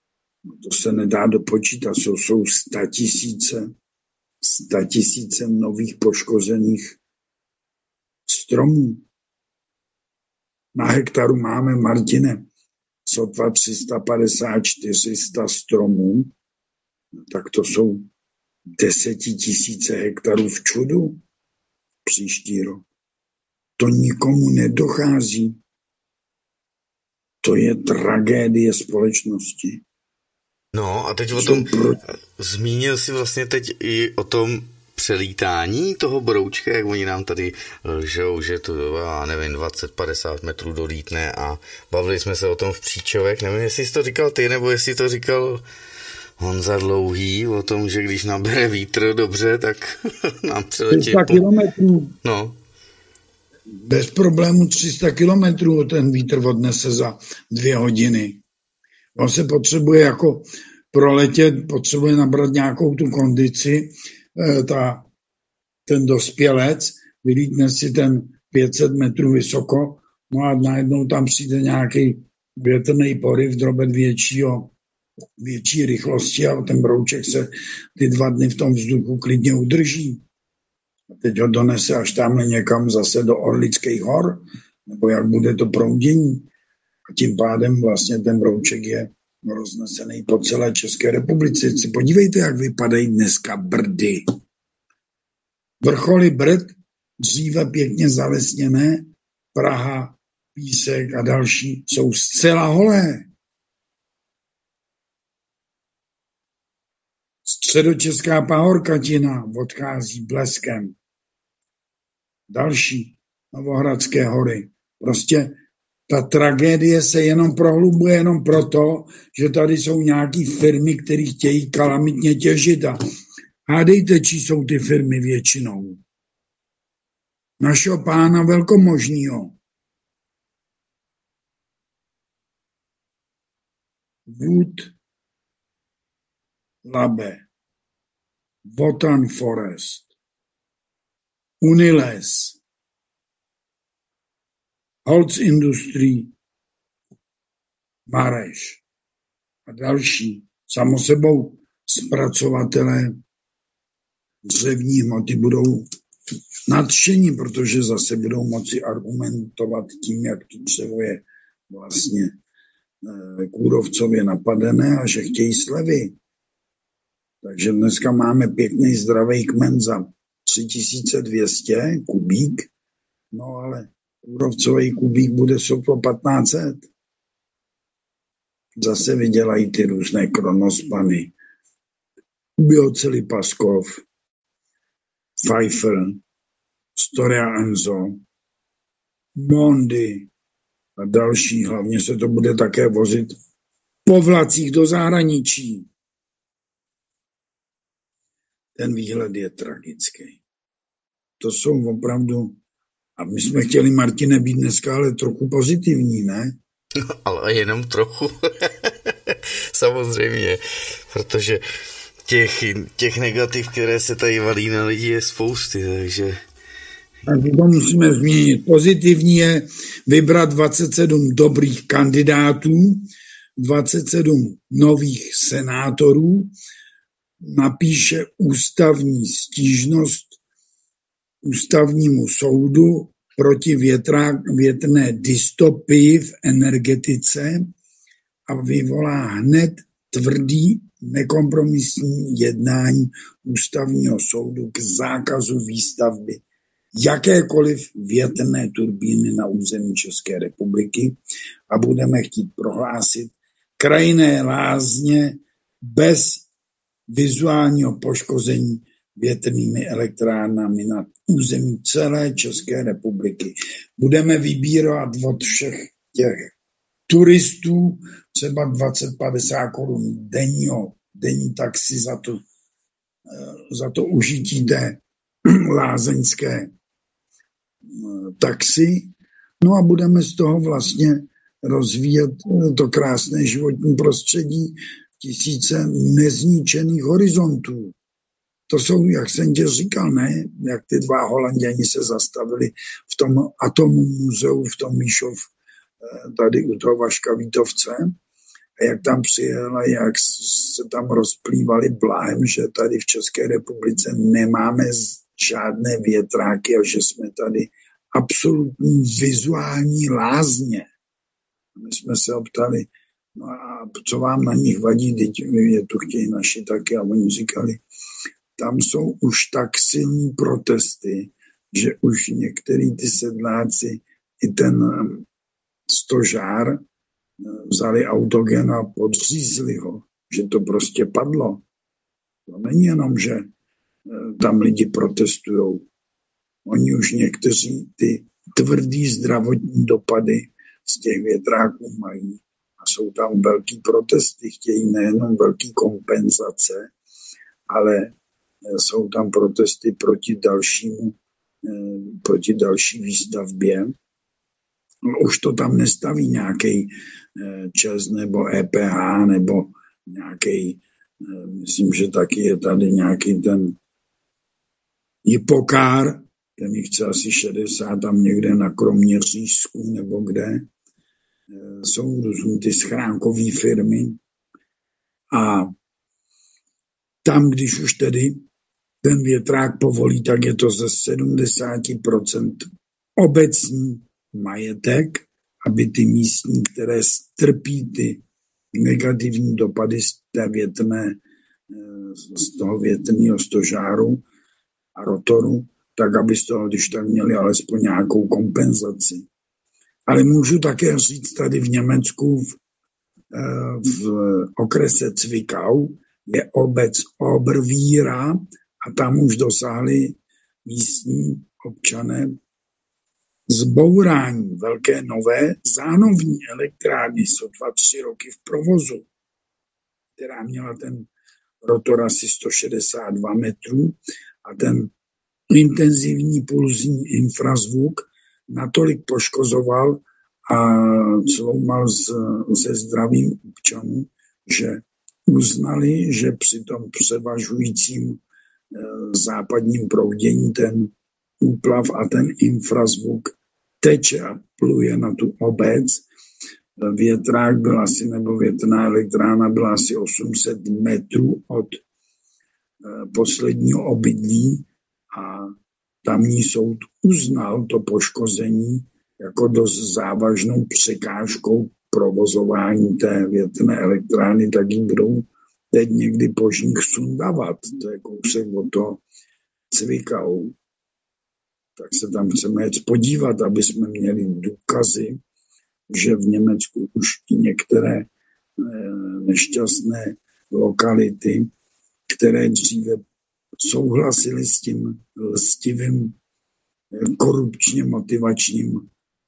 To se nedá dopočítat, jsou, jsou statisíce, statisíce nových poškozených stromů. Na hektaru máme, Martine, sotva tři sta padesát čtyři sta stromů, tak to jsou desetitisíce hektarů v čudu příští rok. To nikomu nedochází. To je tragédie společnosti. No a teď o tom, zmínil jsi vlastně teď i o tom přelítání toho broučka, jak oni nám tady lžou, že to, já nevím, dvacet padesát metrů dolítne a bavili jsme se o tom v Příčovech, nevím, jestli jsi to říkal ty, nebo jestli to říkal Honza Dlouhý, o tom, že když nabere vítr dobře, tak nám přeletí... tři sta kilometrů. No. Bez problému tři sta kilometrů ten vítr odnese za dvě hodiny. On se potřebuje jako proletět, potřebuje nabrat nějakou tu kondici, ta, ten dospělec, vylítne si ten pět set metrů vysoko, no a najednou tam přijde nějaký větrný poryv, drobet většího, větší rychlosti a ten brouček se ty dva dny v tom vzduchu klidně udrží. A teď ho donese až tamhle někam zase do Orlických hor, nebo jak bude to proudění. A tím pádem vlastně ten brouček je roznesený po celé České republice. Si podívejte, jak vypadají dneska Brdy. Vrcholy Brd, dříve pěkně zalesněné, Praha, Písek a další, jsou zcela holé. Středočeská pahorkatina odchází bleskem. Další Novohradské hory. Prostě ta tragédie se jenom prohlubuje jenom proto, že tady jsou nějaký firmy, které chtějí kalamitně těžit. A hádejte, či jsou ty firmy většinou. Našeho pána velkomožnýho. Wood Labe, Wotan Forest, Uniles, Holz Industrie, Mareš a další. Samo sebou zpracovatelé dřevní hmoty budou nadšení, protože zase budou moci argumentovat tím, jak to dřevo je vlastně kůrovcově napadené a že chtějí slevy. Takže dneska máme pěkný zdravý kmen za tři tisíce dvě stě kubík, no ale kůrovcový kubík bude sotva patnáct set. Zase vydělají ty různé kronospany. Biocely Paskov, Pfeiffer, Storia Enzo, Mondi a další. Hlavně se to bude také vozit po vlacích do zahraničí. Ten výhled je tragický. To jsou opravdu... A my jsme chtěli, Martine, být dneska ale trochu pozitivní, ne? No, ale jenom trochu. Samozřejmě. Protože těch, těch negativ, které se tady valí na lidi, je spousty, takže... Tak to musíme změnit. Pozitivní je vybrat dvacet sedm dobrých kandidátů, dvacet sedm nových senátorů, napíše ústavní stížnost ústavnímu soudu proti větrá, větrné dystopii v energetice a vyvolá hned tvrdý nekompromisní jednání ústavního soudu k zákazu výstavby jakékoliv větrné turbíny na území České republiky a budeme chtít prohlásit krajinné lázně bez vizuálního poškození větrnými elektrárnami na území celé České republiky. Budeme vybírat od všech těch turistů třeba dvacet padesát korun denního, denní taxi za to, za to užití té lázeňské taxi. No a budeme z toho vlastně rozvíjet to krásné životní prostředí, tisíce nezničených horizontů. To jsou, jak jsem tě říkal, ne? Jak ty dva Holanděni se zastavili v tom Atomu muzeu, v tom Míšov, tady u toho Vaška Vítovce. a jak tam přijel a jak se tam rozplývali blahem, že tady v České republice nemáme žádné větráky a že jsme tady absolutní vizuální lázně. My jsme se optali, no a co vám na nich vadí, teď je tu chtějí naši taky, a oni říkali, tam jsou už tak silní protesty, že už některý ty sedláci i ten stožár vzali autogen a podřízli ho, že to prostě padlo. To není jenom, že tam lidi protestujou. Oni už někteří ty tvrdý zdravotní dopady z těch větráků mají. A jsou tam velký protesty, chtějí nejenom velký kompenzace, ale jsou tam protesty proti dalšímu, proti další výstavbě. Už to tam nestaví nějaký ČEZ nebo E P H nebo nějaký, myslím, že taky je tady nějaký ten Hypokár, ten jich chce asi šedesát, tam někde na Kroměřížsku nebo kde. Jsou různý ty schránkové firmy a tam, když už tedy ten větrák povolí, tak je to ze sedmdesát procent obecní majetek, aby ty místní, které strpí ty negativní dopady z té větrné, z toho větrného stožáru a rotoru, tak aby z toho, když tak měli alespoň nějakou kompenzaci. Ale můžu také říct tady v Německu, v, v okrese Zwickau, je obec Obervíra a tam už dosáhli místní občané zbourání velké nové zánovní elektrárny, sotva tři roky v provozu, která měla ten rotor asi sto šedesát dva metrů a ten intenzivní pulzní infrazvuk natolik poškozoval a cloumal se zdravím občanů, že uznali, že při tom převažujícím západním proudění ten úplav a ten infrazvuk teče a pluje na tu obec. Větrák byl asi, nebo větrná elektrárna byla asi osm set metrů od posledního obydlí a tamní soud uznal to poškození jako dost závažnou překážkou provozování té větrné elektrárny, tak ji budou teď někdy požník sundavat. To je kousek od toho Zwickau. Tak se tam chceme jet podívat, aby jsme měli důkazy, že v Německu už i některé nešťastné lokality, které dříve souhlasili s tím lstivým korupčně motivačním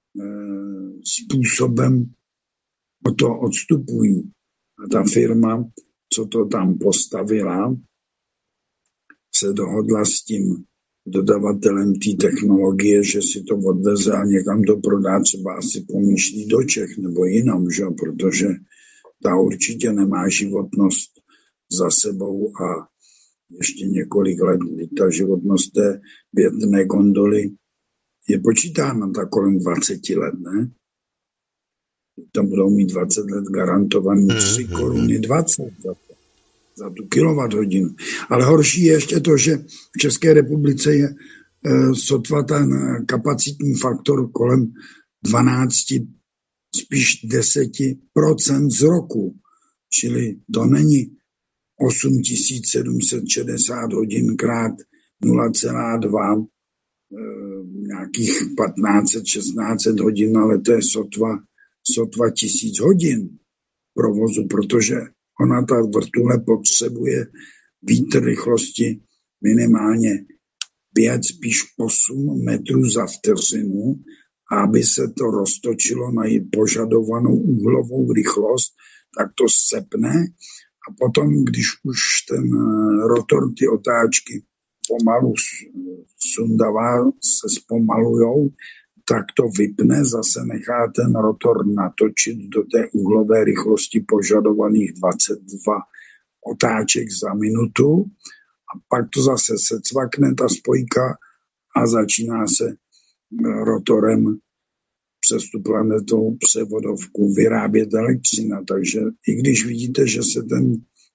způsobem, o to odstupují. A ta firma, co to tam postavila, se dohodla s tím dodavatelem té technologie, že si to odveze a někam to prodá, třeba asi pomýšlí do Čech nebo jinam, že? Protože ta určitě nemá životnost za sebou a ještě několik let, ta životnost té větrné gondoly je počítána tak kolem dvacet let, ne? Tam budou mít dvacet let garantovaný tři koruny dvacet za, to, za tu kilowatthodinu. Ale horší je ještě to, že v České republice je e, sotva ten kapacitní faktor kolem dvanáct, spíš deset procent z roku. Čili to není osm tisíc sedm set šedesát hodin krát nula celá dva, e, nějakých patnáct set šestnáct set hodin, ale to je sotva, sotva tisíc hodin provozu, protože ona ta vrtule potřebuje vítr rychlosti minimálně pět, spíš osm metrů za vteřinu, aby se to roztočilo na její požadovanou úhlovou rychlost, tak to sepne a potom, když už ten rotor, ty otáčky pomalu sundavá, se zpomalujou, tak to vypne, zase nechá ten rotor natočit do té úhlové rychlosti požadovaných dvacet dva otáček za minutu a pak to zase secvakne ta spojka a začíná se rotorem přes tu planetovou převodovku vyrábět elektřina. Takže i když vidíte, že se ten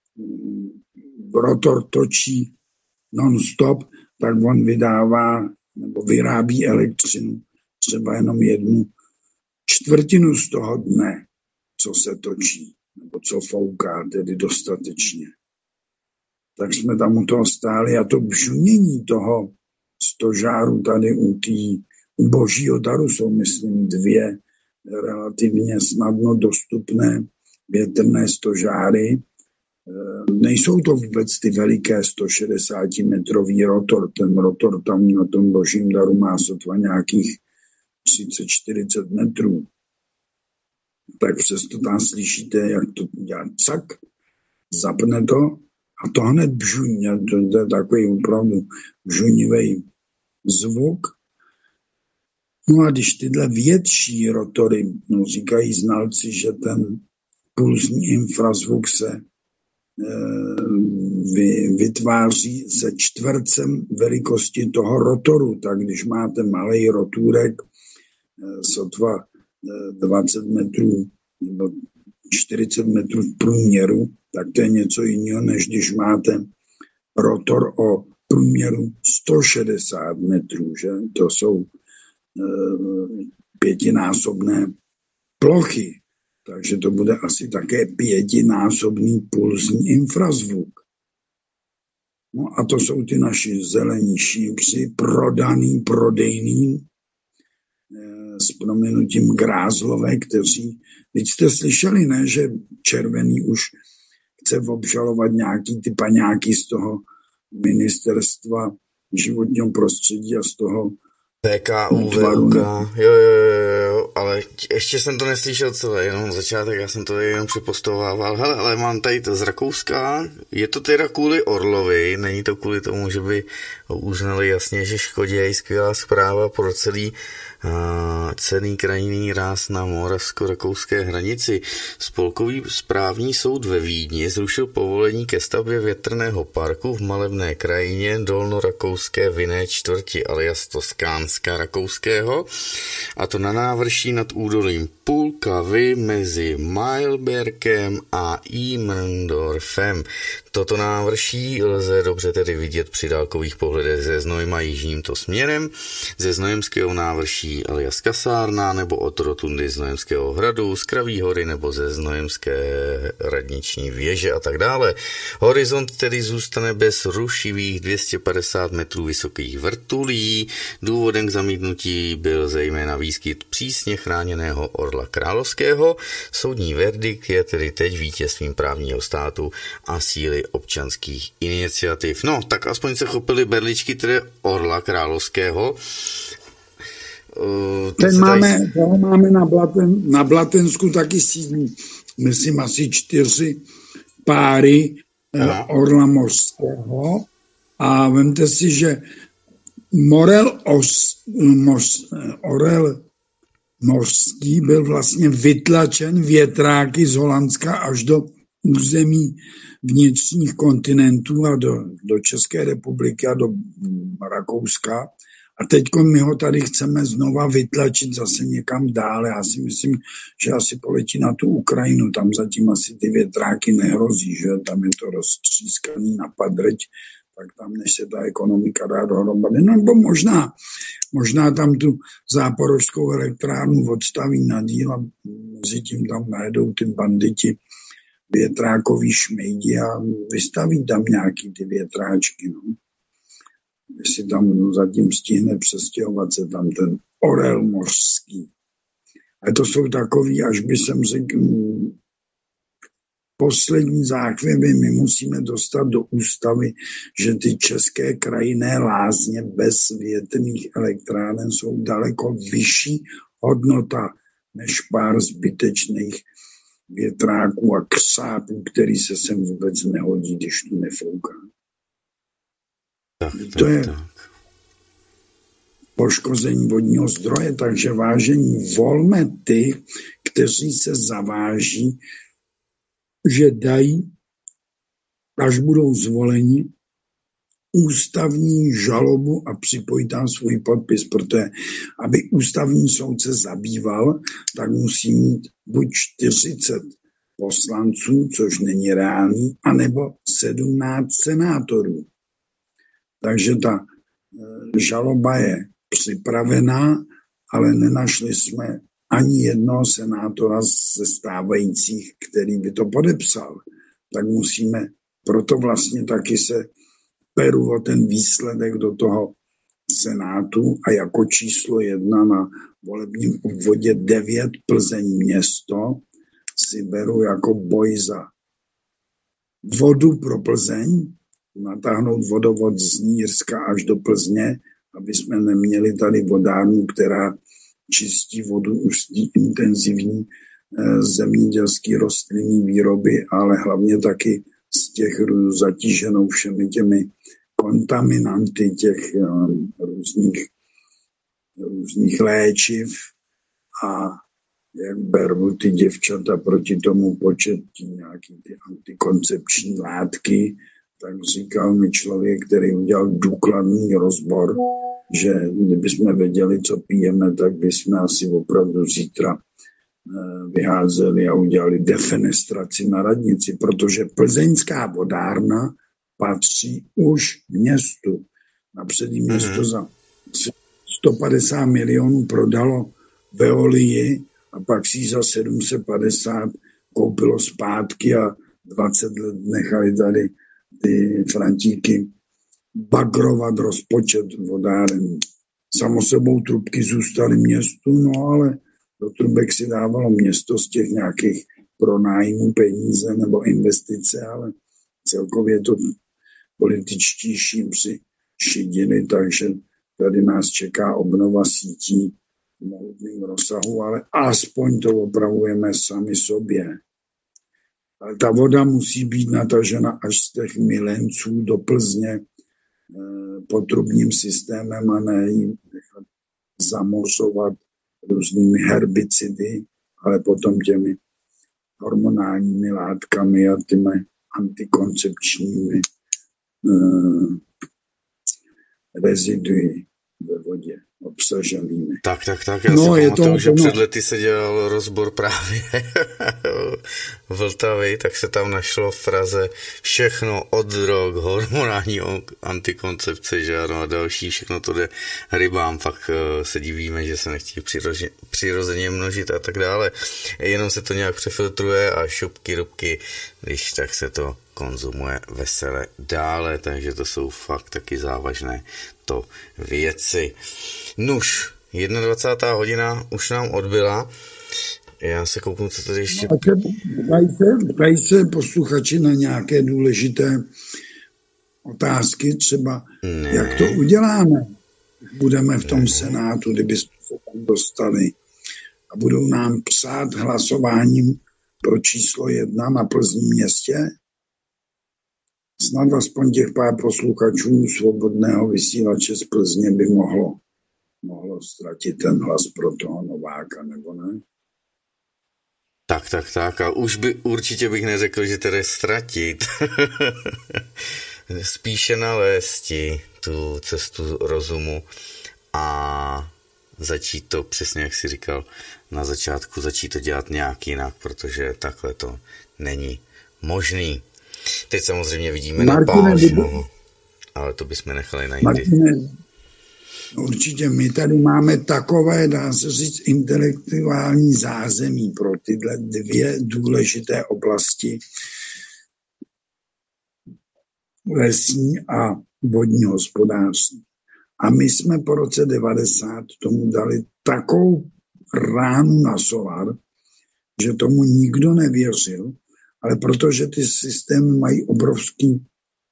rotor točí non-stop, tak on vydává nebo vyrábí elektřinu třeba jenom jednu čtvrtinu z toho dne, co se točí, nebo co fouká, tedy dostatečně. Tak jsme tam u toho stáli a to bžunění toho stožáru tady u, tý, u božího daru jsou, myslím, dvě relativně snadno dostupné větrné stožáry. Nejsou to vůbec ty veliké sto šedesát metrový rotor. Ten rotor tam na tom božím daru má sotva nějakých třicet čtyřicet metrů. Tak přesto tam slyšíte, jak to dělá cak, zapne to a to hned bžuní. To, to je takový opravdu bžunivý zvuk. No a když tyhle větší rotory, no říkají znalci, že ten pulzní infrazvuk se vytváří se čtvrcem velikosti toho rotoru. Tak když máte malý rotůrek sotva dvacet metrů nebo čtyřicet metrů v průměru, tak to je něco jiného, než když máte rotor o průměru sto šedesát metrů. Že? To jsou pětinásobné plochy. Takže to bude asi také pětinásobný pulzní infrazvuk. No a to jsou ty naši zelení šípři, prodaný, prodejný, s proměnutím grázlové, kteří, teď jste slyšeli, ne, že červený už chce obžalovat nějaký ty paňáky z toho ministerstva životního prostředí a z toho P K U V U K, jo, jo, jo, jo, ale ještě jsem to neslyšel celé, jenom začátek, já jsem to jenom připostovával. Hele, ale mám tady to z Rakouska, je to teda kvůli Orlovi, není to kvůli tomu, že by uznali jasně, že škodí, skvělá zpráva pro celý cenný krajinný ráz na moravsko-rakouské hranici. Spolkový správní soud ve Vídni zrušil povolení ke stavbě větrného parku v malebné krajině dolnorakouské vinné čtvrti alias Toskánska rakouského, a to na návrší nad údolím Pulkavy mezi Mailberkem a Imrndorfem. Toto návrší lze dobře tedy vidět při dálkových pohledech ze Znojma jižnímto směrem, ze Znojemského návrší alias Kasárna nebo od rotundy Znojemského hradu, z Kraví hory nebo ze Znojemské radniční věže a tak dále. Horizont tedy zůstane bez rušivých dvě stě padesát metrů vysokých vrtulí. Důvodem k zamítnutí byl zejména výskyt přísně chráněného orla královského. Soudní verdikt je tedy teď vítězstvím právního státu a síly občanských iniciativ. No, tak aspoň se chopili berličky tedy orla královského. Uh, Ten máme, tady... toho máme na, Blaten, na Blatensku taky sídlí, myslím, asi čtyři páry Aha. orla mořského. A vemte si, že Morel os, mos, orel mořský byl vlastně vytlačen větráky z Holandska až do území vnitřních kontinentů a do, do České republiky a do Rakouska. A teď my ho tady chceme znova vytlačit zase někam dále. Já si myslím, že asi poletí na tu Ukrajinu. Tam zatím asi ty větráky nehrozí, že tam je to roztřískaný na padreť, tak tam než se ta ekonomika dá dohromady. No nebo možná, možná tam tu záporožskou elektrárnu odstaví na díl a mezi tím tam najedou ty banditi větrákový šmejdi a vystaví tam nějaký ty větráčky. No. Jestli tam zatím stihne přestěhovat se tam ten orel mořský. A to jsou takový, až by jsem řekl, poslední záchvěvy. My musíme dostat do ústavy, že ty české krajinné lázně bez větrných elektráren jsou daleko vyšší hodnota než pár zbytečných větráků a křápů, který se sem vůbec nehodí, když tu nefouká. Tak, to je tak. poškození vodního zdroje, takže vážení, volme ty, kteří se zaváží, že dají, až budou zvoleni, ústavní žalobu a připojí tam svůj podpis, protože aby ústavní soudce zabýval, tak musí mít buď čtyřicet poslanců, což není reálný, anebo sedmnáct senátorů. Takže ta žaloba je připravená, ale nenašli jsme ani jednoho senátora ze stávajících, který by to podepsal. Tak musíme, proto vlastně taky se peru o ten výsledek do toho senátu a jako číslo jedna na volebním obvodě devět Plzeň město si beru jako boj za vodu pro Plzeň, natáhnout vodovod z Nýrska až do Plzně, aby jsme neměli tady vodárnu, která čistí vodu už z intenzivní eh, zemědělský rostlinní výroby, ale hlavně taky z těch zatíženou všemi těmi kontaminanty těch eh, různých, různých léčiv a jak berou ty děvčata proti tomu početí nějaký ty antikoncepční látky, tak říkal mi člověk, který udělal důkladný rozbor, že kdybychom věděli, co pijeme, tak bychom asi opravdu zítra vyházeli a udělali defenestraci na radnici, protože plzeňská vodárna patří už městu. Napřední město za sto padesát milionů prodalo Veolii a pak si za sedm set padesát koupilo zpátky a dvacet let nechali tady ty Frantíky bagrovat rozpočet vodáren. Samo sebou trubky zůstaly městu, no ale do trubek si dávalo město z těch nějakých pronájmů peníze nebo investice, ale celkově to političtější přišidili, takže tady nás čeká obnova sítí v mohutném rozsahu, ale aspoň to opravujeme sami sobě. Ale ta voda musí být natažena až z těch milenců do Plzně e, potrubním systémem a ne ji nechat zamořovat různými herbicidy, ale potom těmi hormonálními látkami a těmi antikoncepčními e, reziduji ve vodě obsaženými. Tak, tak, tak. Já no, si pamatuju, že to, před lety se dělal rozbor právě v Vltavě, tak se tam našlo v Praze všechno od drog, hormonální antikoncepce, že ano, a další, všechno to jde rybám, pak se divíme, že se nechtějí přirozeně, přirozeně množit a tak dále. Jenom se to nějak přefiltruje a šupky, rubky, když tak se to konzumuje vesele dále, takže to jsou fakt taky závažné to věci. Nuž, dvacátá jedna hodina už nám odbyla. Já se kouknu, co tady ještě... No, ptají se, ptají se posluchači na nějaké důležité otázky, třeba ne. Jak to uděláme. Budeme v tom ne. Senátu, kdybychom se tam dostali a budou nám psát hlasováním pro číslo jedna na Plzním městě. Snad aspoň těch pár posluchačů svobodného vysílače z Plzně by mohlo, mohlo ztratit ten hlas pro toho Nováka, nebo ne? Tak, tak, tak. A už by určitě bych neřekl, že tedy ztratit. Spíše nalézti tu cestu rozumu a začít to, přesně jak jsi říkal, na začátku začít to dělat nějak jinak, protože takhle to není možný. Teď samozřejmě vidíme Martine, na Pálšinu, ale to bychom nechali na jindy. Martine, určitě my tady máme takové, dá se říct, intelektuální zázemí pro tyhle dvě důležité oblasti lesní a vodní hospodářství. A my jsme po roce devadesát tomu dali takovou ránu na solar, že tomu nikdo nevěřil, ale protože ty systémy mají obrovský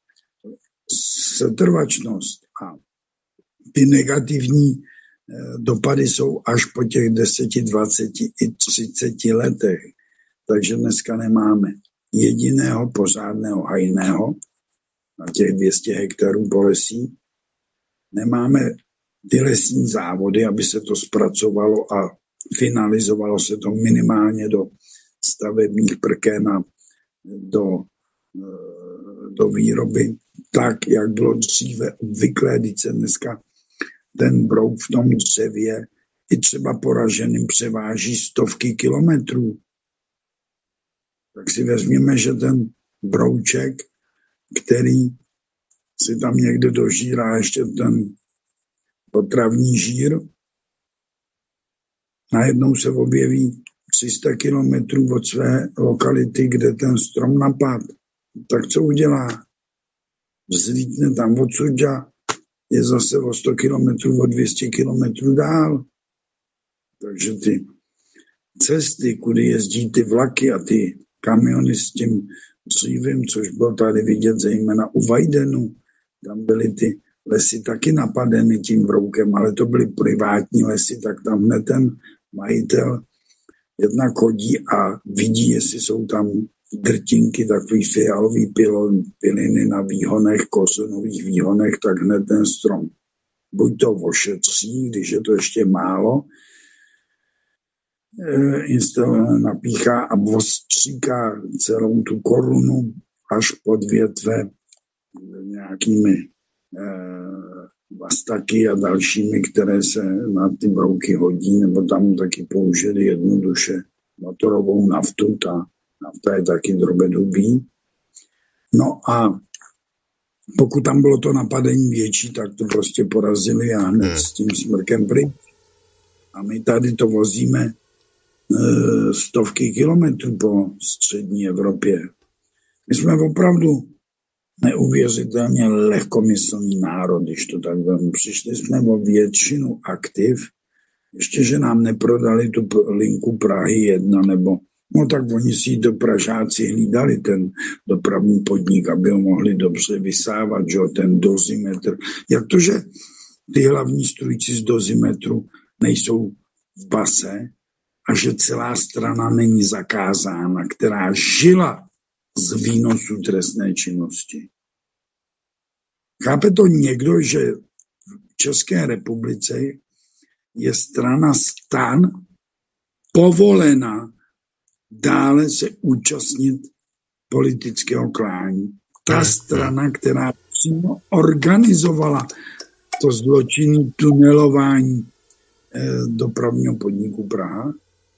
setrvačnost a ty negativní dopady jsou až po těch deseti, dvaceti i třiceti letech. Takže dneska nemáme jediného pořádného hajného na těch dvě stě hektarů polesí. Nemáme ty lesní závody, aby se to zpracovalo a finalizovalo se to minimálně do stavebních prken a do do výroby tak, jak bylo dříve obvyklé, když se dneska ten brouk v tom dřevě i třeba poraženým převáží stovky kilometrů. Tak si vezměme, že ten brouček, který si tam někde dožírá ještě ten potravní žír, najednou se objeví tři sta kilometrů od své lokality, kde ten strom napad. Tak co udělá? Vzlítne tam odsud a je zase o sto kilometrů, o dvě stě kilometrů dál. Takže ty cesty, kudy jezdí ty vlaky a ty kamiony s tím dřívím, což bylo tady vidět zejména u Vajdenu, tam byly ty lesy taky napadeny tím broukem, ale to byly privátní lesy, tak tam hned ten majitel jednak chodí a vidí, jestli jsou tam drtinky, takový fialový piliny na výhonech, kořenových výhonech, tak hned ten strom buď to ošetří, když je to ještě málo, instaluje, napíchá a ostříká celou tu korunu až pod větve nějakými eh, vastaky a dalšími, které se na ty brouky hodí, nebo tam taky použili jednoduše motorovou naftu, ta nafta je taky drobedubí. No a pokud tam bylo to napadení větší, tak to prostě porazili a hned hmm. s tím smrkem pryč. A my tady to vozíme e, stovky kilometrů po střední Evropě. My jsme opravdu neuvěřitelně lehkomyslný národ, když to tak vemu. Přišli jsme o většinu aktiv, ještě, že nám neprodali tu linku Prahy jedna, nebo no tak oni si do Pražáci hlídali ten dopravní podnik, aby ho mohli dobře vysávat, že ten dozimetr. Jak to, že ty hlavní strujci z dozimetru nejsou v base a že celá strana není zakázána, která žila z výnosu trestné činnosti. Chápe to někdo, že v České republice je strana STAN povolena dále se účastnit politického klání. Ta strana, která přímo organizovala to zločinné tunelování eh, dopravního podniku Praha,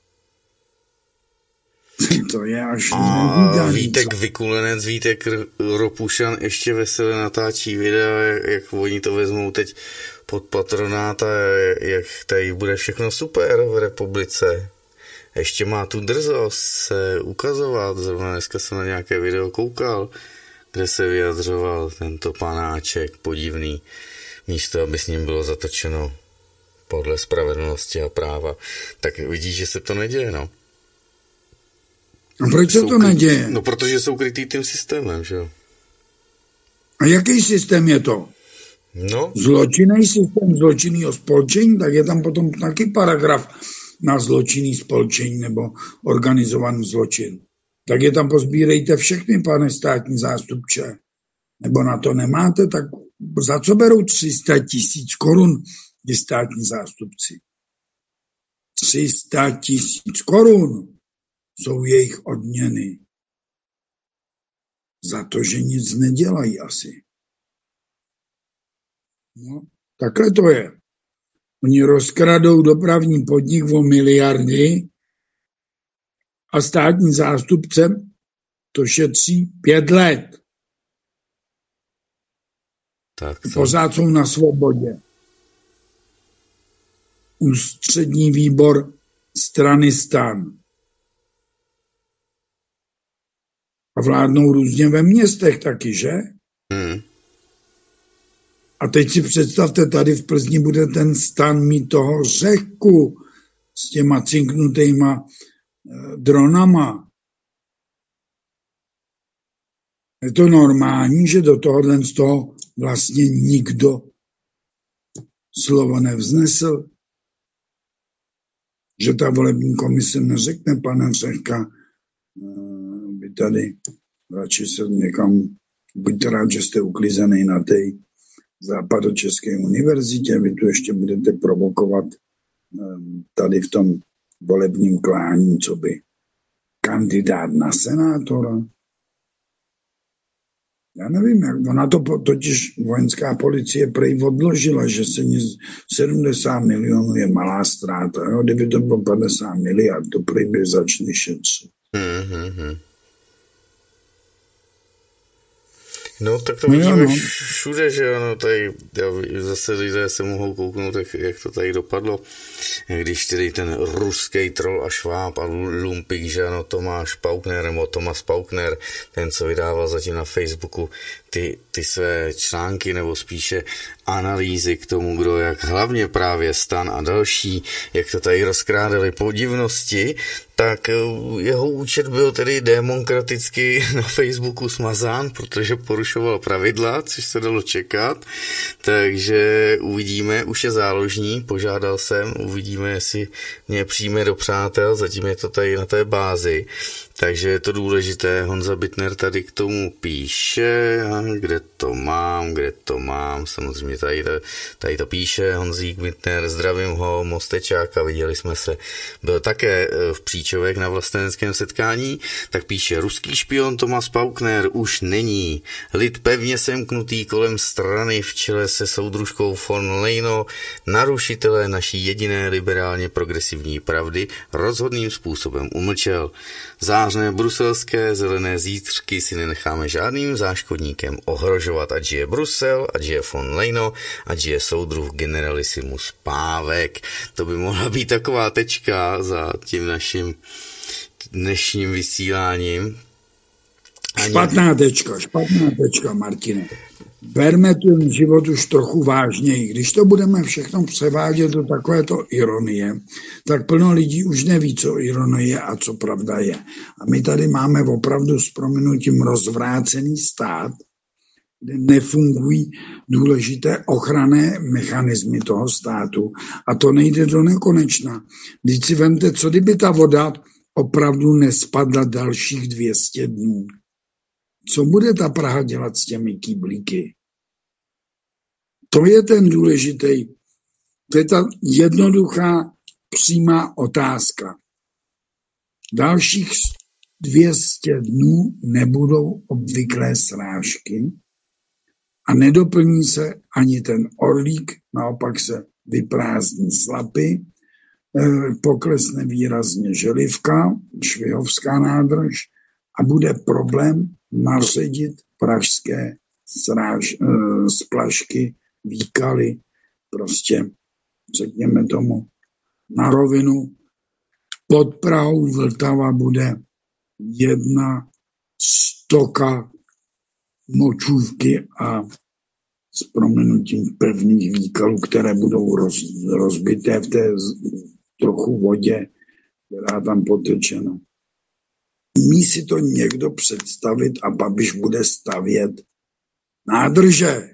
to je až a Vítek Vykulenec, Vítek Ropušan ještě veselé natáčí videa, jak, jak oni to vezmou teď pod patronát a jak tady bude všechno super v republice. Ještě má tu drzost se ukazovat, zrovna dneska jsem na nějaké video koukal, kde se vyjadřoval tento panáček podivný, místo, aby s ním bylo zatočeno podle spravedlnosti a práva. Tak vidíš, že se to neděje, no. A proč se to neděje? No, protože jsou krytý tím systémem, že jo. A jaký systém je to? No. Zločinný systém zločinného spolčení, tak je tam potom taky paragraf na zločinný spolčení nebo organizovaný zločin. Tak je tam pozbírejte všechny, pane státní zástupče. Nebo na to nemáte, tak za co berou tři sta tisíc korun ty státní zástupci? tři sta tisíc korun jsou jejich odměny. Za to, že nic nedělají asi. No, takhle to je. Oni rozkradou dopravní podnik o miliardy a státní zástupce to šetří pět let. Tak to... Pořád jsou na svobodě. Ústřední výbor strany STAN. A vládnou různě ve městech taky, že? Hmm. A teď si představte, tady v Plzni bude ten STAN mít toho řeku s těma cinknutýma eh, dronama. Je to normální, že do tohohle z toho vlastně nikdo slovo nevznesl? Že ta volební komise neřekne, pane Řehka, vy tady radši se někam, buďte rád, že jste uklizený na té Západočeské univerzitě, vy tu ještě budete provokovat tady v tom volebním klání, co by kandidát na senátora. Já nevím, jak ona to po, totiž vojenská policie prej odložila, že se nic, sedmdesát milionů je malá ztráta, jo? Kdyby to bylo padesát miliard, to prej by začali šetřit. Mm-hmm. No tak to vidíme no, no. všude, že ano, tady zase lidé se mohou kouknout, jak, jak to tady dopadlo, když tedy ten ruský troll a šváb a lumpik, že ano, Tomáš Paukner, nebo Tomas Paukner, ten, co vydával zatím na Facebooku ty, ty své články, nebo spíše analýzy k tomu, kdo jak hlavně právě Stan a další, jak to tady rozkrádali po divnosti, tak jeho účet byl tedy demokraticky na Facebooku smazán, protože porušoval pravidla, což se dalo čekat, takže uvidíme, už je záložní, požádal jsem, uvidíme, jestli mě přijme do přátel, zatím je to tady na té bázi, takže je to důležité. Honza Bittner tady k tomu píše, kde to mám, kde to mám, samozřejmě tady, tady to píše Honzík Bittner, zdravím ho, Mostečáka, viděli jsme se, byl také v Příčovech na vlasteneckém setkání, tak píše, ruský špion Tomas Paukner už není, lid pevně semknutý kolem strany v čele se soudružkou von Leino, narušitelé naší jediné liberálně progresivní pravdy rozhodným způsobem umlčel. Zářné bruselské zelené zítřky si nenecháme žádným záškodníkem ohrožovat, ať je Brusel, ať je von Leino, ať je soudruh generalissimus Pávek. To by mohla být taková tečka za tím naším dnešním vysíláním. Ani... Špatná tečka, špatná tečka, Martine. Berme ten život už trochu vážněji. Když to budeme všechno převádět do takovéto ironie, tak plno lidí už neví, co ironie je a co pravda je. A my tady máme opravdu s prominutím rozvrácený stát, kde nefungují důležité ochranné mechanismy toho státu. A to nejde do nekonečna. Když si vemte, co kdyby ta voda opravdu nespadla dalších dvě stě dnů. Co bude ta Praha dělat s těmi kýblíky? To je ten důležitý, to je ta jednoduchá, přímá otázka. Dalších dvě stě dnů nebudou obvyklé srážky a nedoplní se ani ten orlík, naopak se vyprázdní slapy, poklesne výrazně Želivka, Švihovská nádrž a bude problém naředit pražské sráž, splašky, výkaly, prostě řekněme tomu na rovinu. Pod Prahou Vltava bude jedna stoka močůvky a s prominutím pevných výkalů, které budou roz, rozbité v té trochu vodě, která tam potečena. Umí si to někdo představit a Babiš bude stavět nádrže.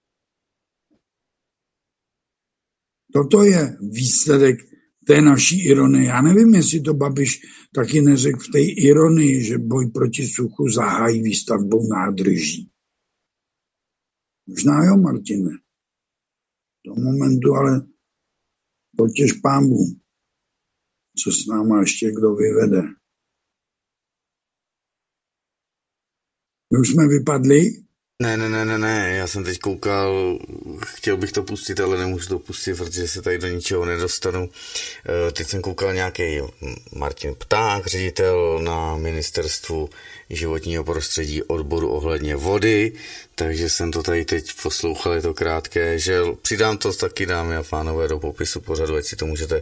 Toto je výsledek té naší ironie. Já nevím, jestli to Babiš taky neřekl v té ironii, že boj proti suchu zahájí výstavbou nádrží. Možná jo, Martine. V tom momentu ale potěž pánbu, co s náma ještě kdo vyvede. My už jsme vypadli? Ne, ne, ne, ne, ne, já jsem teď koukal, chtěl bych to pustit, ale nemůžu to pustit, protože se tady do ničeho nedostanu. Teď jsem koukal nějaký Martin Pták, ředitel na ministerstvu životního prostředí odboru ohledně vody, takže jsem to tady teď poslouchal, je to krátké, že přidám to taky, dámy a pánové, do popisu pořadu, ať si to můžete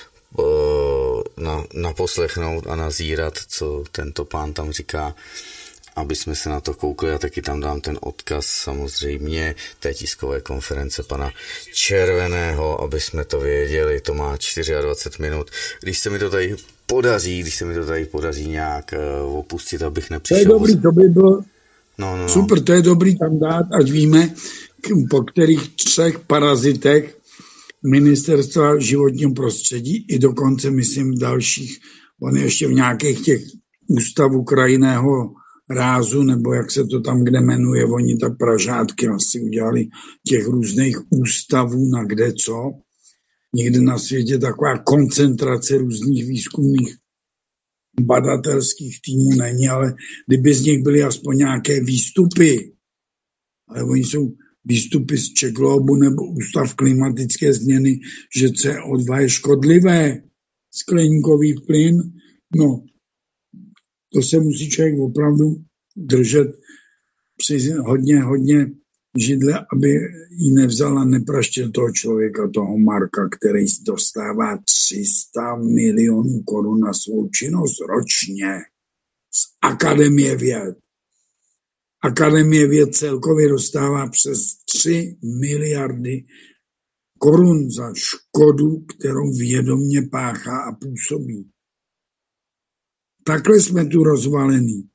na, naposlechnout a nazírat, co tento pán tam říká, aby jsme se na to koukli, a taky tam dám ten odkaz samozřejmě té tiskové konference pana Červeného, aby jsme to věděli, to má dvacet čtyři minut. Když se mi to tady podaří, když se mi to tady podaří nějak uh, opustit, abych nepřišel. To je dobrý, to by bylo no, no, no. super, to je dobrý tam dát, ať víme, po kterých třech parazitech ministerstva životního prostředí i dokonce, myslím, dalších, on ještě v nějakých těch ústavů krajinného rázu, nebo jak se to tam kde jmenuje, oni tak Pražátky asi udělali těch různých ústavů na kde co. Někde na světě taková koncentrace různých výzkumných badatelských týmů není, ale kdyby z nich byly aspoň nějaké výstupy, Ale oni jsou výstupy z Čeklobu nebo Ústav klimatické změny, že C O dva je škodlivé, skleníkový plyn. No, to se musí člověk opravdu držet při hodně, hodně židle, aby ji nevzal a nepraštil toho člověka, toho Marka, který dostává tři sta milionů korun na svou činnost ročně z Akademie věd. Akademie věd celkově dostává přes tři miliardy korun za škodu, kterou vědomě páchá a působí. Takhle jsme tu rozvalení.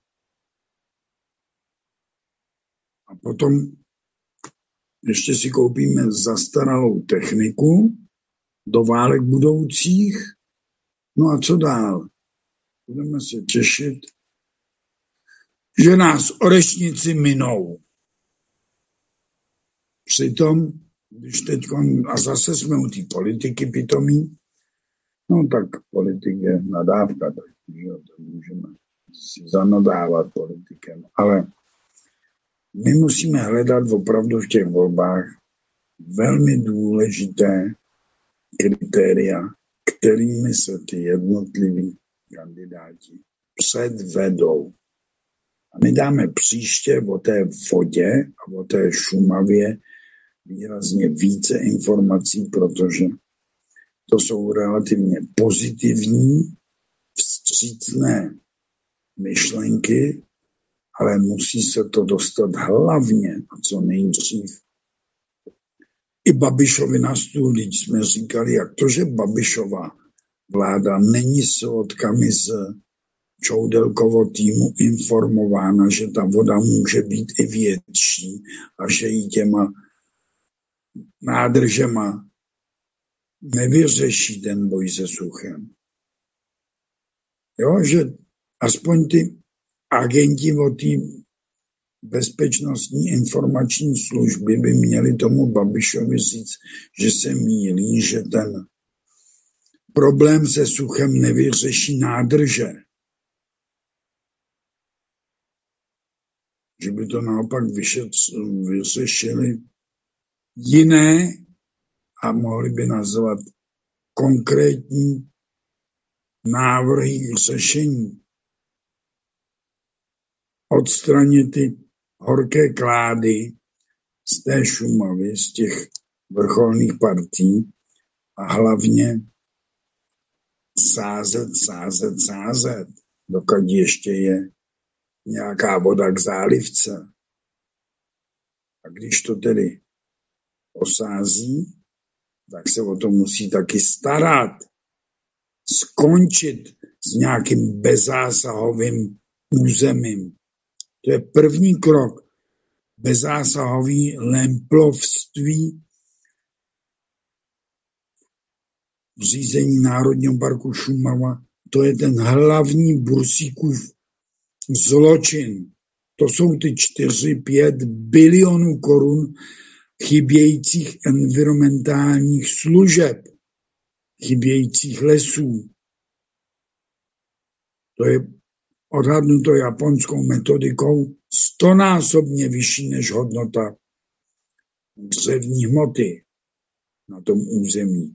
A potom ještě si koupíme zastaralou techniku do válek budoucích. No a co dál? Budeme se těšit, že nás orešníci minou. Přitom, když teď, a zase jsme u té politiky pitomí, no tak politik je nadávka, tak, jo, tak můžeme si zanadávat politikem, ale my musíme hledat opravdu v těch volbách velmi důležité kritéria, kterými se ty jednotliví kandidáti předvedou. A my dáme příště o té vodě a o té Šumavě výrazně více informací, protože to jsou relativně pozitivní, vstřícné myšlenky, ale musí se to dostat hlavně a co nejdřív i Babišovi na stůl. Když jsme říkali, jak to, že Babišova vláda není svodkami z Čoudelkovo týmu informována, že ta voda může být i větší a že jí těma nádržema nevyřeší ten boj se suchem. Jo, že aspoň ty agenti od té bezpečnostní informační služby by měli tomu Babišovi říct, že se mýlí, že ten problém se suchem nevyřeší nádrže. Že by to naopak vyřešili jiné a mohli by nazvat konkrétní návrhy k řešení. Odstranit ty horké klády z té Šumavy, z těch vrcholných partí a hlavně sázet, sázet, sázet, dokud ještě je nějaká voda k zálivce. A když to tedy osází, tak se o to musí taky starat. Skončit s nějakým bezzásahovým územím. To je první krok. Bezzásahový lemplovství v řízení Národního parku Šumava. To je ten hlavní Bursíkův zločin. To jsou ty čtyři pět bilionů korun chybějících environmentálních služeb, chybějících lesů. To je odhadnuto japonskou metodikou stonásobně vyšší než hodnota dřevní hmoty na tom území.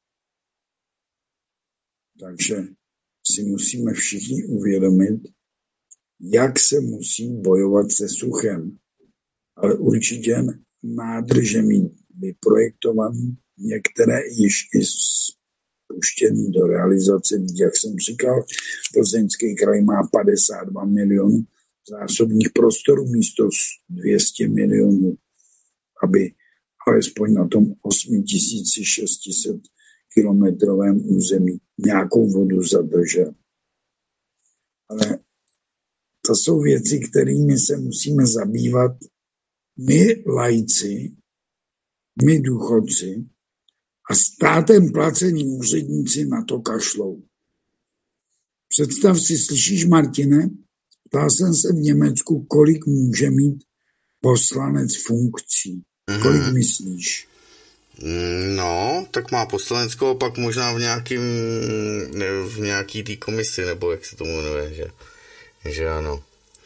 Takže si musíme všichni uvědomit, jak se musí bojovat se suchem. Ale určitě nádrže mít vyprojektovaný, některé již i spuštěný do realizace. Jak jsem říkal, Plzeňský kraj má padesát dva milionů zásobních prostorů místo dvě stě milionů, aby alespoň na tom osm tisíc šest set kilometrovém území nějakou vodu zadržel. Ale to jsou věci, kterými se musíme zabývat my laici, my důchodci a státem placení úředníci na to kašlou. Představ si, slyšíš, Martine, ptal jsem se v Německu, kolik může mít poslanec funkcí. Kolik myslíš? No, tak má poslaneckou, pak možná v nějakým, v nějaký té komisi, nebo jak se tomu jmenuje, že, že ano.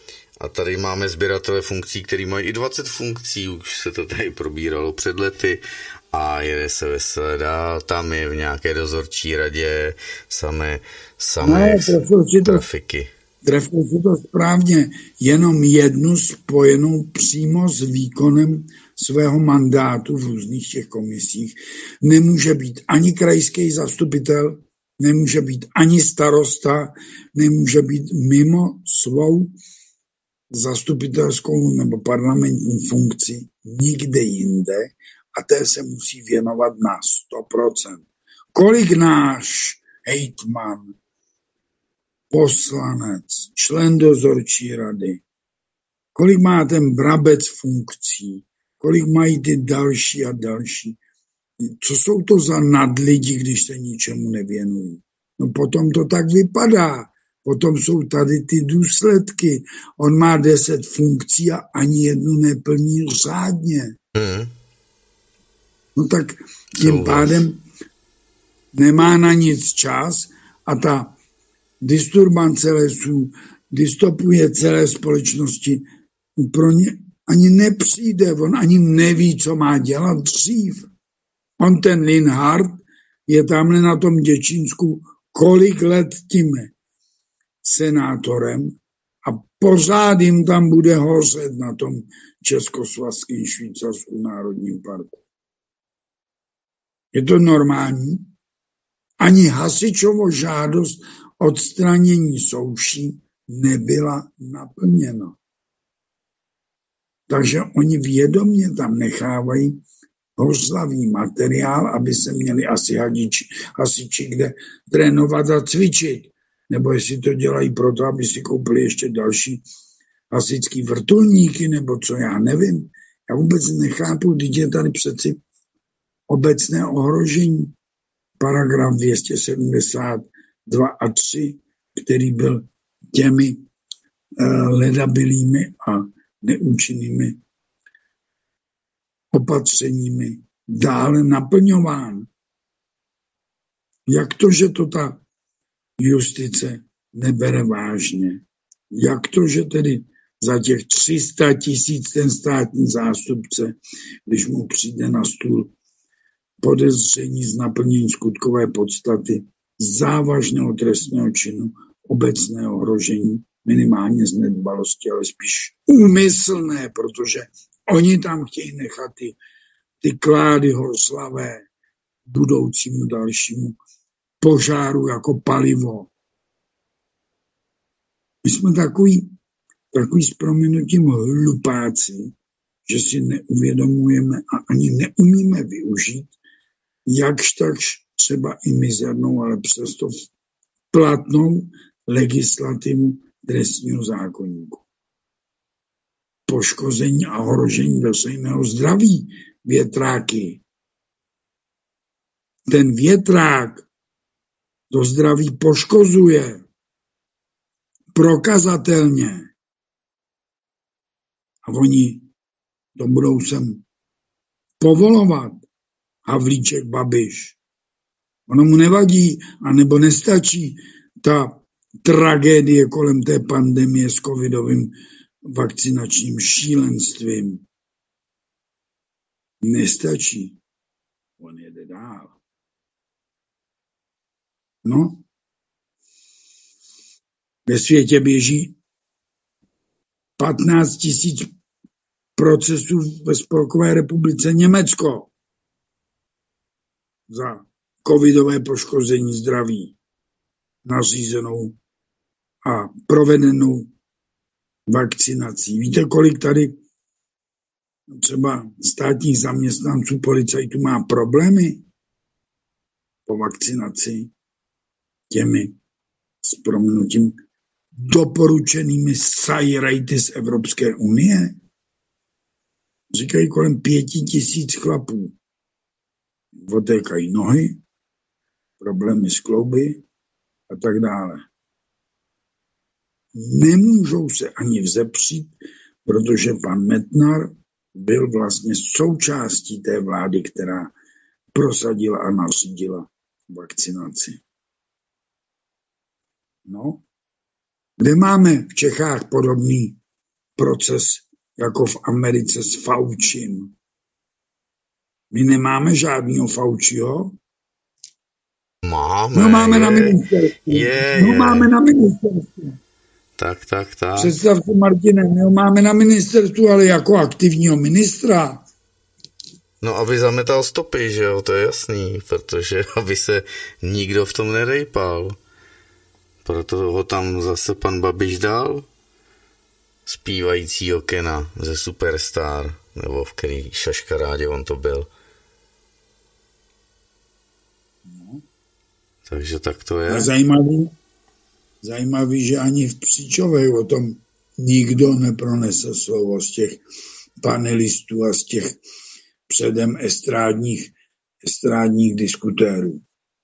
A tady máme sběratele funkcí, který mají i dvacet funkcí, už se to tady probíralo před lety a jede se veselé dál, tam je v nějaké dozorčí radě samé, samé no, trafiky. Trefil si to správně, jenom jednu spojenou přímo s výkonem svého mandátu v různých těch komisích. Nemůže být ani krajský zastupitel, nemůže být ani starosta, nemůže být mimo svou zastupitelskou nebo parlamentní funkci nikde jinde a té se musí věnovat na sto procent. Kolik náš hejtman, poslanec, člen dozorčí rady, kolik má ten Brabec funkcí, kolik mají ty další a další. Co jsou to za nadlidi, když se ničemu nevěnují? No potom to tak vypadá. Potom jsou tady ty důsledky. On má deset funkcí a ani jednu neplní řádně. Mm. No tak tím pádem nemá na nic čas a ta disturbance lesů dystopuje celé společnosti. Pro ně ani nepřijde, on ani neví, co má dělat dřív. On ten Linhart je tamhle na tom Děčínsku kolik let tím senátorem a pořád jim tam bude hořet na tom československém Švýcarsku národním parku. Je to normální? Ani hasičovo žádost odstranění souší nebyla naplněna. Takže oni vědomě tam nechávají hořlavý materiál, aby se měli asi hasiči, hasiči kde trénovat a cvičit. Nebo jestli to dělají proto, aby si koupili ještě další hasičský vrtulníky, nebo co, já nevím. Já vůbec nechápu, když je tady přeci obecné ohrožení. Paragraf dvě stě sedmdesát dva a tři, který byl těmi uh, ledabilými a neúčinnými opatřeními dále naplňován. Jak to, že to ta justice nebere vážně? Jak to, že tedy za těch tři sta tisíc ten státní zástupce, když mu přijde na stůl podezření z naplnění skutkové podstaty závažného trestného činu, obecného ohrožení, minimálně z nedbalosti, ale spíš úmyslné, protože oni tam chtějí nechat ty, ty klády hořlavé budoucímu dalšímu požáru jako palivo. My jsme takový, takový s prominutím hlupáci, že si neuvědomujeme a ani neumíme využít jakž takž třeba i mizernou, ale přesto platnou legislativu trestního zákoníku. Poškození a ohrožení veřejného zdraví větráky. Ten větrák to zdraví poškozuje prokazatelně. A oni to budou sem povolovat. Havlíček, Babiš. Ono mu nevadí, anebo nestačí ta tragédie kolem té pandemie s covidovým vakcinačním šílenstvím. Nestačí. On jede dál. No. Ve světě běží patnáct tisíc procesů ve Spolkové republice Německo za covidové poškození zdraví nařízenou a provedenou vakcinací. Víte, kolik tady třeba státních zaměstnanců, policajtů má problémy po vakcinaci těmi s prominutím doporučenými sajrajty z Evropské unie? Říkají kolem pěti tisíc chlapů. Otékají nohy, problémy s klouby a tak dále. Nemůžou se ani vzepřít, protože pan Metnar byl vlastně součástí té vlády, která prosadila a nařídila vakcinaci. No, kde máme v Čechách podobný proces jako v Americe s Faučím. My nemáme žádného Faučiho. Máme. No máme na ministerstvu. Je, no je. máme na ministerstvu. Tak, tak, tak. Představ si, Martine, my ho máme na ministerstvu, ale jako aktivního ministra. No, aby zametal stopy, že jo, to je jasný, protože aby se nikdo v tom nerejpal. Proto ho tam zase pan Babiš dal, zpívajícího Kena ze Superstar, nebo v který šaškarádě on to byl. No. Takže tak to je. A zajímavý, zajímavý, že ani v Příčově o tom nikdo nepronese slovo z těch panelistů a z těch předem estrádních, estrádních diskutérů.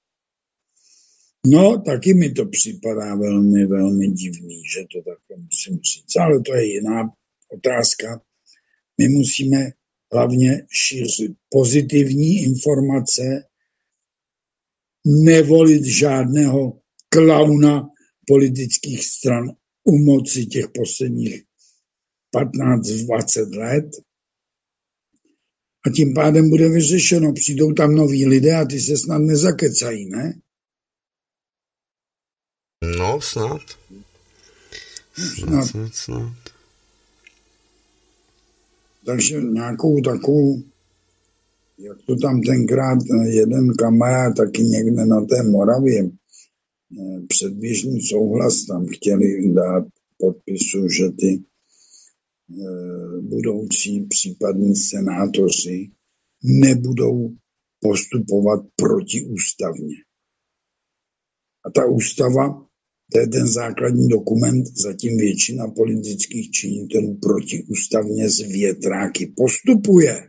No, taky mi to připadá velmi, velmi divný, že to takhle musím říct, ale to je jiná otázka. My musíme hlavně šířit pozitivní informace, nevolit žádného klauna politických stran u moci těch posledních patnáct dvacet let. A tím pádem bude vyřešeno. Přijdou tam noví lidé a ty se snad nezakecají, ne? No, snad. Snad, snad, snad. Takže nějakou takovou, jak to tam tenkrát jeden kamarád taky někde na té Moravě, předběžný souhlas tam chtěli dát podpisu, že ty budoucí případní senátoři nebudou postupovat protiústavně. A ta ústava, to je ten základní dokument, zatím většina politických činitelů protiústavně z větráky postupuje.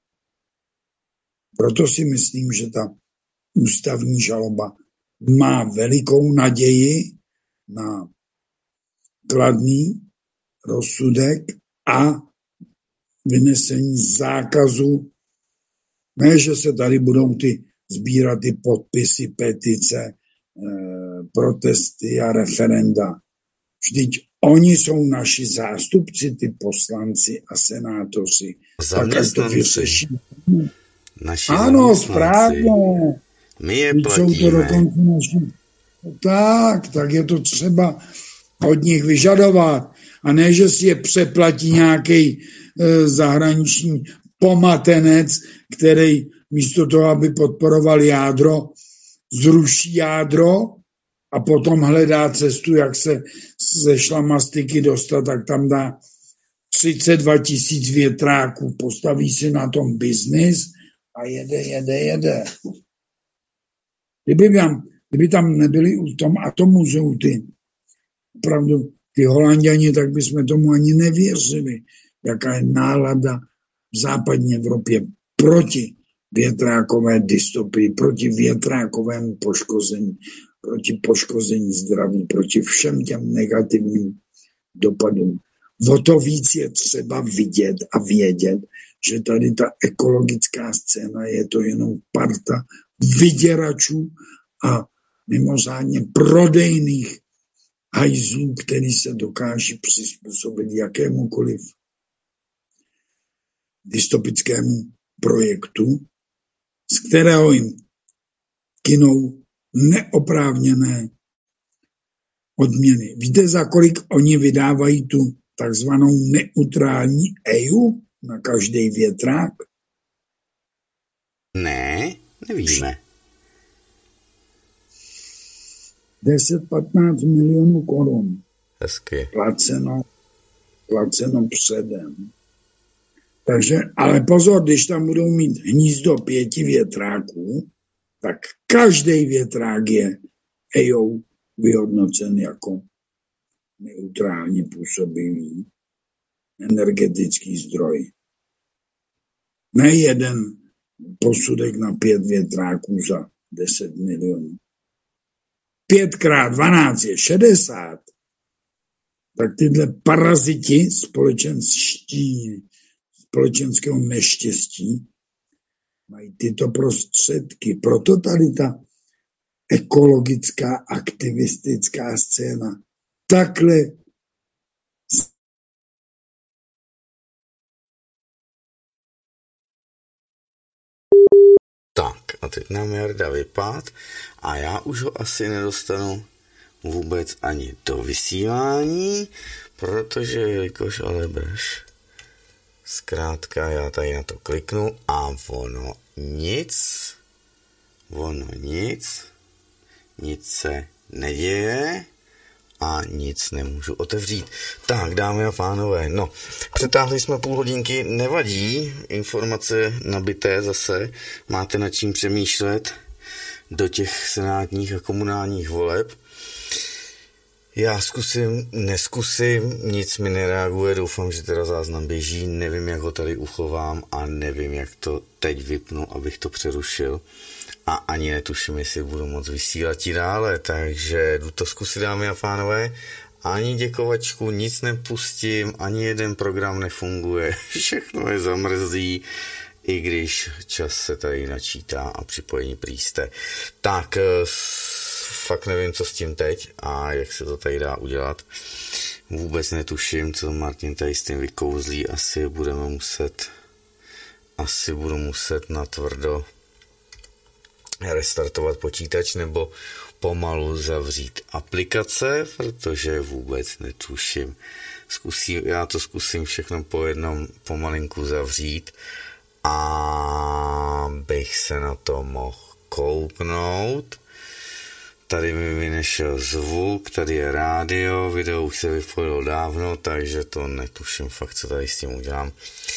Proto si myslím, že ta ústavní žaloba má velikou naději na kladný rozsudek a vynesení zákazu. Ne, že se tady budou ty sbírat ty podpisy, petice, protesty a referenda. Vždyť oni jsou naši zástupci, ty poslanci a senátoři. Zaměstnanci. Naši ano, správně. My je Vždyť platíme. jsou to dokonce naši. Tak, tak je to třeba od nich vyžadovat. A ne, že si je přeplatí nějaký e, zahraniční pomatenec, který místo toho, aby podporoval jádro, zruší jádro a potom hledá cestu, jak se ze šlamastiky dostat, tak tam dá třicet dva tisíc větráků, postaví si na tom biznis a jede, jede, jede. Kdyby tam, kdyby tam nebyli v tom Atomuzeu ty, opravdu ty Holanděni, tak bychom tomu ani nevěřili, jaká je nálada v západní Evropě proti větrákové dystopii, proti větrákovému poškození, proti poškození zdraví, proti všem těm negativním dopadům. O to víc je třeba vidět a vědět, že tady ta ekologická scéna je to jenom parta vyděračů a mimořádně prodejných hajzlů, který se dokáží přizpůsobit jakémukoliv dystopickému projektu, z kterého jim kynou neoprávněné odměny. Víte, za kolik oni vydávají tu takzvanou neutrální E U na každý větrák? Ne, nevíme. deset patnáct milionů korun. Hezky. Placeno, placeno předem. Takže, ale pozor, když tam budou mít hnízdo pěti větráků, tak každý větrák je E U vyhodnocen jako neutrálně působivý energetický zdroj. Ne jeden posudek na pět větráků za deset milionů. Pětkrát dvanáct je šedesát. Tak tyhle paraziti společenští, společenského neštěstí mají tyto prostředky. Proto tady ta ekologická, aktivistická scéna takhle a teď nám Jarda vypad a já už ho asi nedostanu vůbec ani do vysílání, protože jelikož ale brž, zkrátka já tady na to kliknu a ono nic, ono nic, nic se neděje a nic nemůžu otevřít. Tak, dámy a pánové, no, přetáhli jsme půl hodinky, nevadí, informace nabité zase, máte nad čím přemýšlet do těch senátních a komunálních voleb. Já zkusím, neskusím, nic mi nereaguje, doufám, že teda záznam běží, nevím, jak ho tady uchovám a nevím, jak to teď vypnu, abych to přerušil a ani netuším, jestli budu moc vysílat i dále, takže jdu to zkusit, dámy a pánové, ani děkovačku, nic nepustím, ani jeden program nefunguje, všechno je zamrzlý, i když čas se tady načítá a připojení prýste. Tak, fakt nevím, co s tím teď a jak se to tady dá udělat. Vůbec netuším, co Martin tady s tím vykouzlí. Asi budeme muset, asi budu muset natvrdo restartovat počítač nebo pomalu zavřít aplikace, protože vůbec netuším. Zkusím, já to zkusím všechno po jednom pomalinku zavřít, a bych se na to mohl kouknout. Tady mi vynešel zvuk, tady je rádio, video už se vypojilo dávno, takže to netuším fakt, co tady s tím udělám.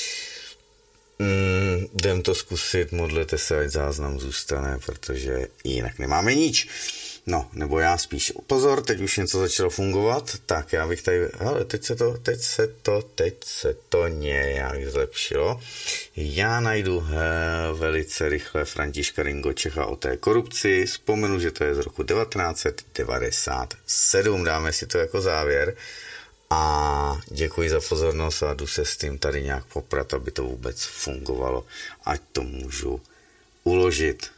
Mm, jdem to zkusit, modlete se, ať záznam zůstane, protože jinak nemáme nič. No, nebo já spíš. Pozor, teď už něco začalo fungovat, tak já bych tady, hele, teď se to, teď se to, teď se to nějak zlepšilo. Já najdu he, velice rychle Františka Ringočecha o té korupci, vzpomenu, že to je z roku devatenáct set devadesát sedm, dáme si to jako závěr a děkuji za pozornost a jdu se s tím tady nějak poprat, aby to vůbec fungovalo, ať to můžu uložit.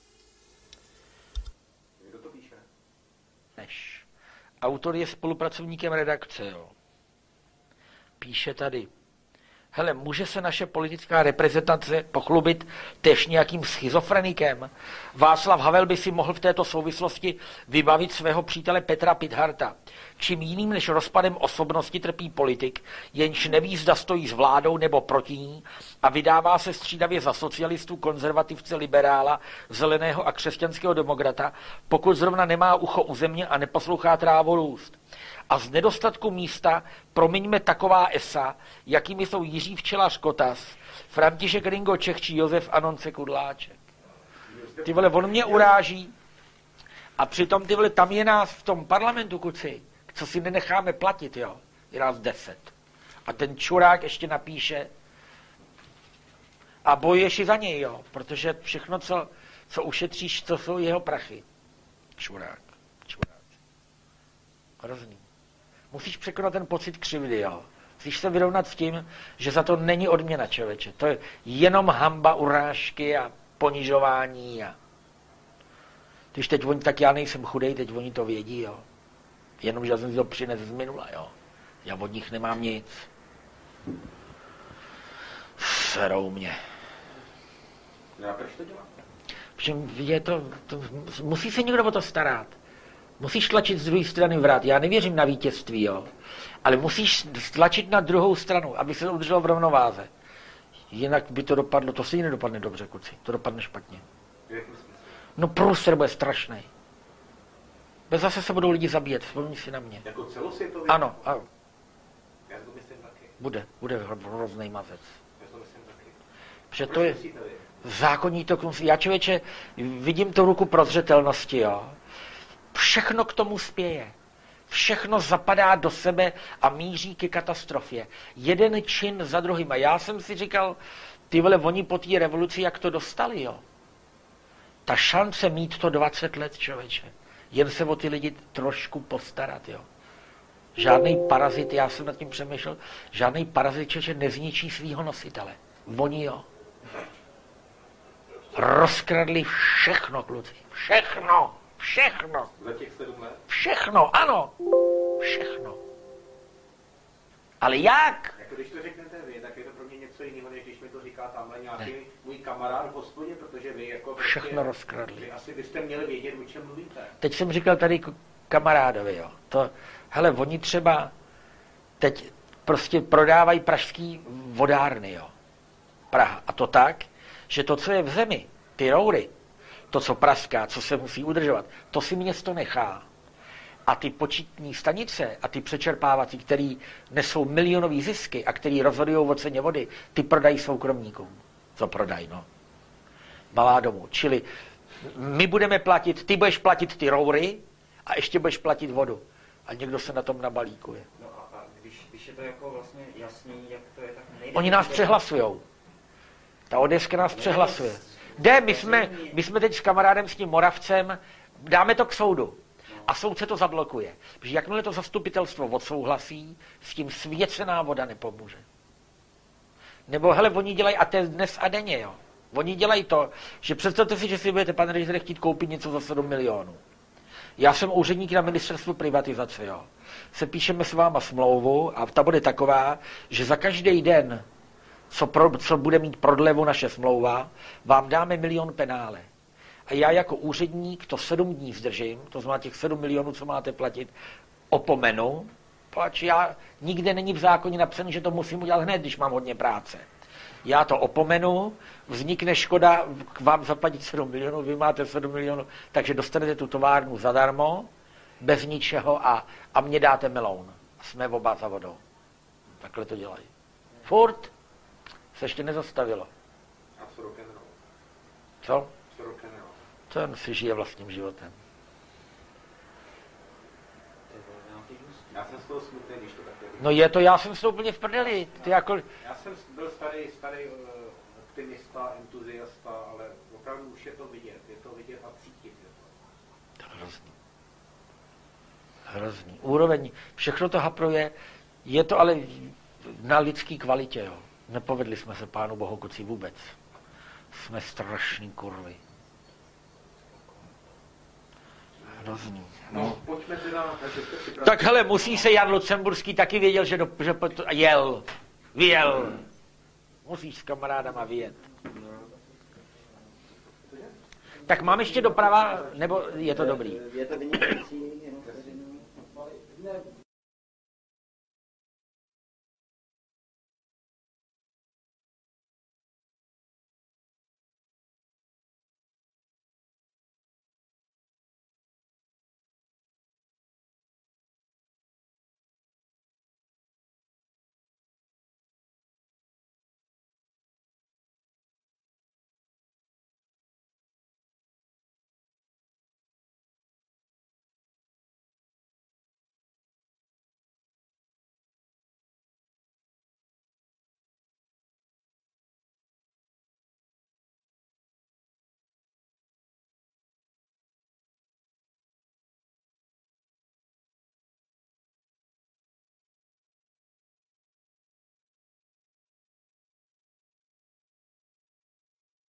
Autor je spolupracovníkem redakce, jo. Píše tady. Hele, může se naše politická reprezentace pochlubit též nějakým schizofrenikem? Václav Havel by si mohl v této souvislosti vybavit svého přítele Petra Pitharta. Čím jiným než rozpadem osobnosti trpí politik, jenž neví, zda stojí s vládou nebo proti ní a vydává se střídavě za socialistu, konzervativce, liberála, zeleného a křesťanského demokrata, pokud zrovna nemá ucho u země a neposlouchá trávu růst. A z nedostatku místa promiňme taková esa, jakými jsou Jiří Včelař Kotas, František Ringočech či Josef Anonce Kudláček. Ty vole, on mě uráží a přitom ty vole, tam je nás v tom parlamentu, kuci, co si nenecháme platit, jo, je nás deset. A ten čurák ještě napíše a bojuješ i za něj, jo, protože všechno, co, co ušetříš, to jsou jeho prachy. Čurák, čurák. Hrozný. Musíš překonat ten pocit křivdy, jo. Musíš se vyrovnat s tím, že za to není odměna, člověče. To je jenom hanba, urážky a ponižování. A... Když teď oni, tak já nejsem chudej, teď oni to vědí, jo. Jenom, že já jsem si to přines z minula, jo. Já od nich nemám nic. Serou mě. No a proč to dělá? Všem je to, to, musí se někdo o to starat. Musíš tlačit z druhé strany vrat. Já nevěřím na vítězství, jo. Ale musíš tlačit na druhou stranu, aby se to udrželo v rovnováze. Jinak by to dopadlo, to si nedopadne dobře, kuci. To dopadne špatně. No průser bude strašný. Bez zase se budou lidi zabíjet, vzpomni si na mě. Jako celosvětově? Ano, ano. Já to myslím taky. Bude, bude hrozný mazec. Já to myslím taky. Protože to je zákonní to, já člověče vidím tu ruku prozřetelnosti, jo. Všechno k tomu spěje. Všechno zapadá do sebe a míří ke katastrofě. Jeden čin za druhým. A já jsem si říkal, ty vole, oni po té revoluci, jak to dostali, jo. Ta šance mít to dvacet let, člověče. Jen se o ty lidi trošku postarat, jo. Žádný parazit, já jsem nad tím přemýšlel, žádný parazit, člověče, nezničí svýho nositele. Oni, jo. Rozkradli všechno, kluci. Všechno. Všechno. Za těch sedm let? Všechno, ano. Všechno. Ale jak? Jako když to řeknete vy, tak je to pro mě něco něco jiného, než když mi to říká tamhle nějaký ne. můj kamarád v hospodě, protože vy jako... Všechno prostě, rozkradli. Vy asi byste měli vědět, o čem mluvíte. Teď jsem říkal tady kamarádovi, jo. To, hele, oni třeba teď prostě prodávají pražský vodárny, jo. Praha. A to tak, že to, co je v zemi, ty roury, to, co praská, co se musí udržovat, to si město nechá. A ty početní stanice a ty přečerpávací, který nesou milionové zisky a který rozhodují o ceně vody, ty prodají soukromníkům. Co prodají, no? Malá domů. Čili my budeme platit, ty budeš platit ty roury a ještě budeš platit vodu. A někdo se na tom nabalíkuje. No a, a když, když je to jako vlastně jasný, jak to je, tak nejde... Oni nás přehlasujou. Ta Odeska nás přehlasuje. Jde, my jsme, my jsme teď s kamarádem, s tím Moravcem, dáme to k soudu. A soudce to zablokuje. Protože jakmile to zastupitelstvo odsouhlasí, s tím svěcená voda nepomůže. Nebo hele, oni dělají, a to je dnes a denně, jo. Oni dělají to, že představte si, že si budete, pane řediteli, chtít koupit něco za sedm milionů. Já jsem úředník na ministerstvu privatizace, jo. Se píšeme s váma smlouvu a ta bude taková, že za každý den, co, pro, co bude mít prodlevu naše smlouva, vám dáme milion penále. A já jako úředník to sedm dní zdržím, to znamená těch sedm milionů, co máte platit, opomenu, pač já nikde není v zákoně napsané, že to musím udělat hned, když mám hodně práce. Já to opomenu, vznikne škoda k vám zaplatit sedm milionů, vy máte sedm milionů, takže dostanete tu továrnu zadarmo, bez ničeho a, a mě dáte meloun. Jsme oba za vodou. Takhle to dělají. Furt se ještě nezastavilo. A co rock'n'roll? Co? Co rock'n'roll? Ten si žije vlastním životem. Já jsem z toho smutný, když to takhle... No je to, já jsem s toho úplně v prdeli. Ty jako... Já jsem byl starý, starý uh, optimista, entuziasta, ale opravdu už je to vidět. Je to vidět a cítit. Je to. To je hrozný. Hrozný. Úroveň, všechno to hapruje, je to ale na lidský kvalitě, jo. Nepovedli jsme se pánu Bohokuci vůbec. Jsme strašný kurvy. Hrozný. No, pojďme teda... Tak hele, musí se Jan Lucemburský taky věděl, že, do, že to, jel. Vyjel. Musíš s kamarádama vyjet. Tak mám ještě doprava, nebo je to dobrý? Je to vynikající.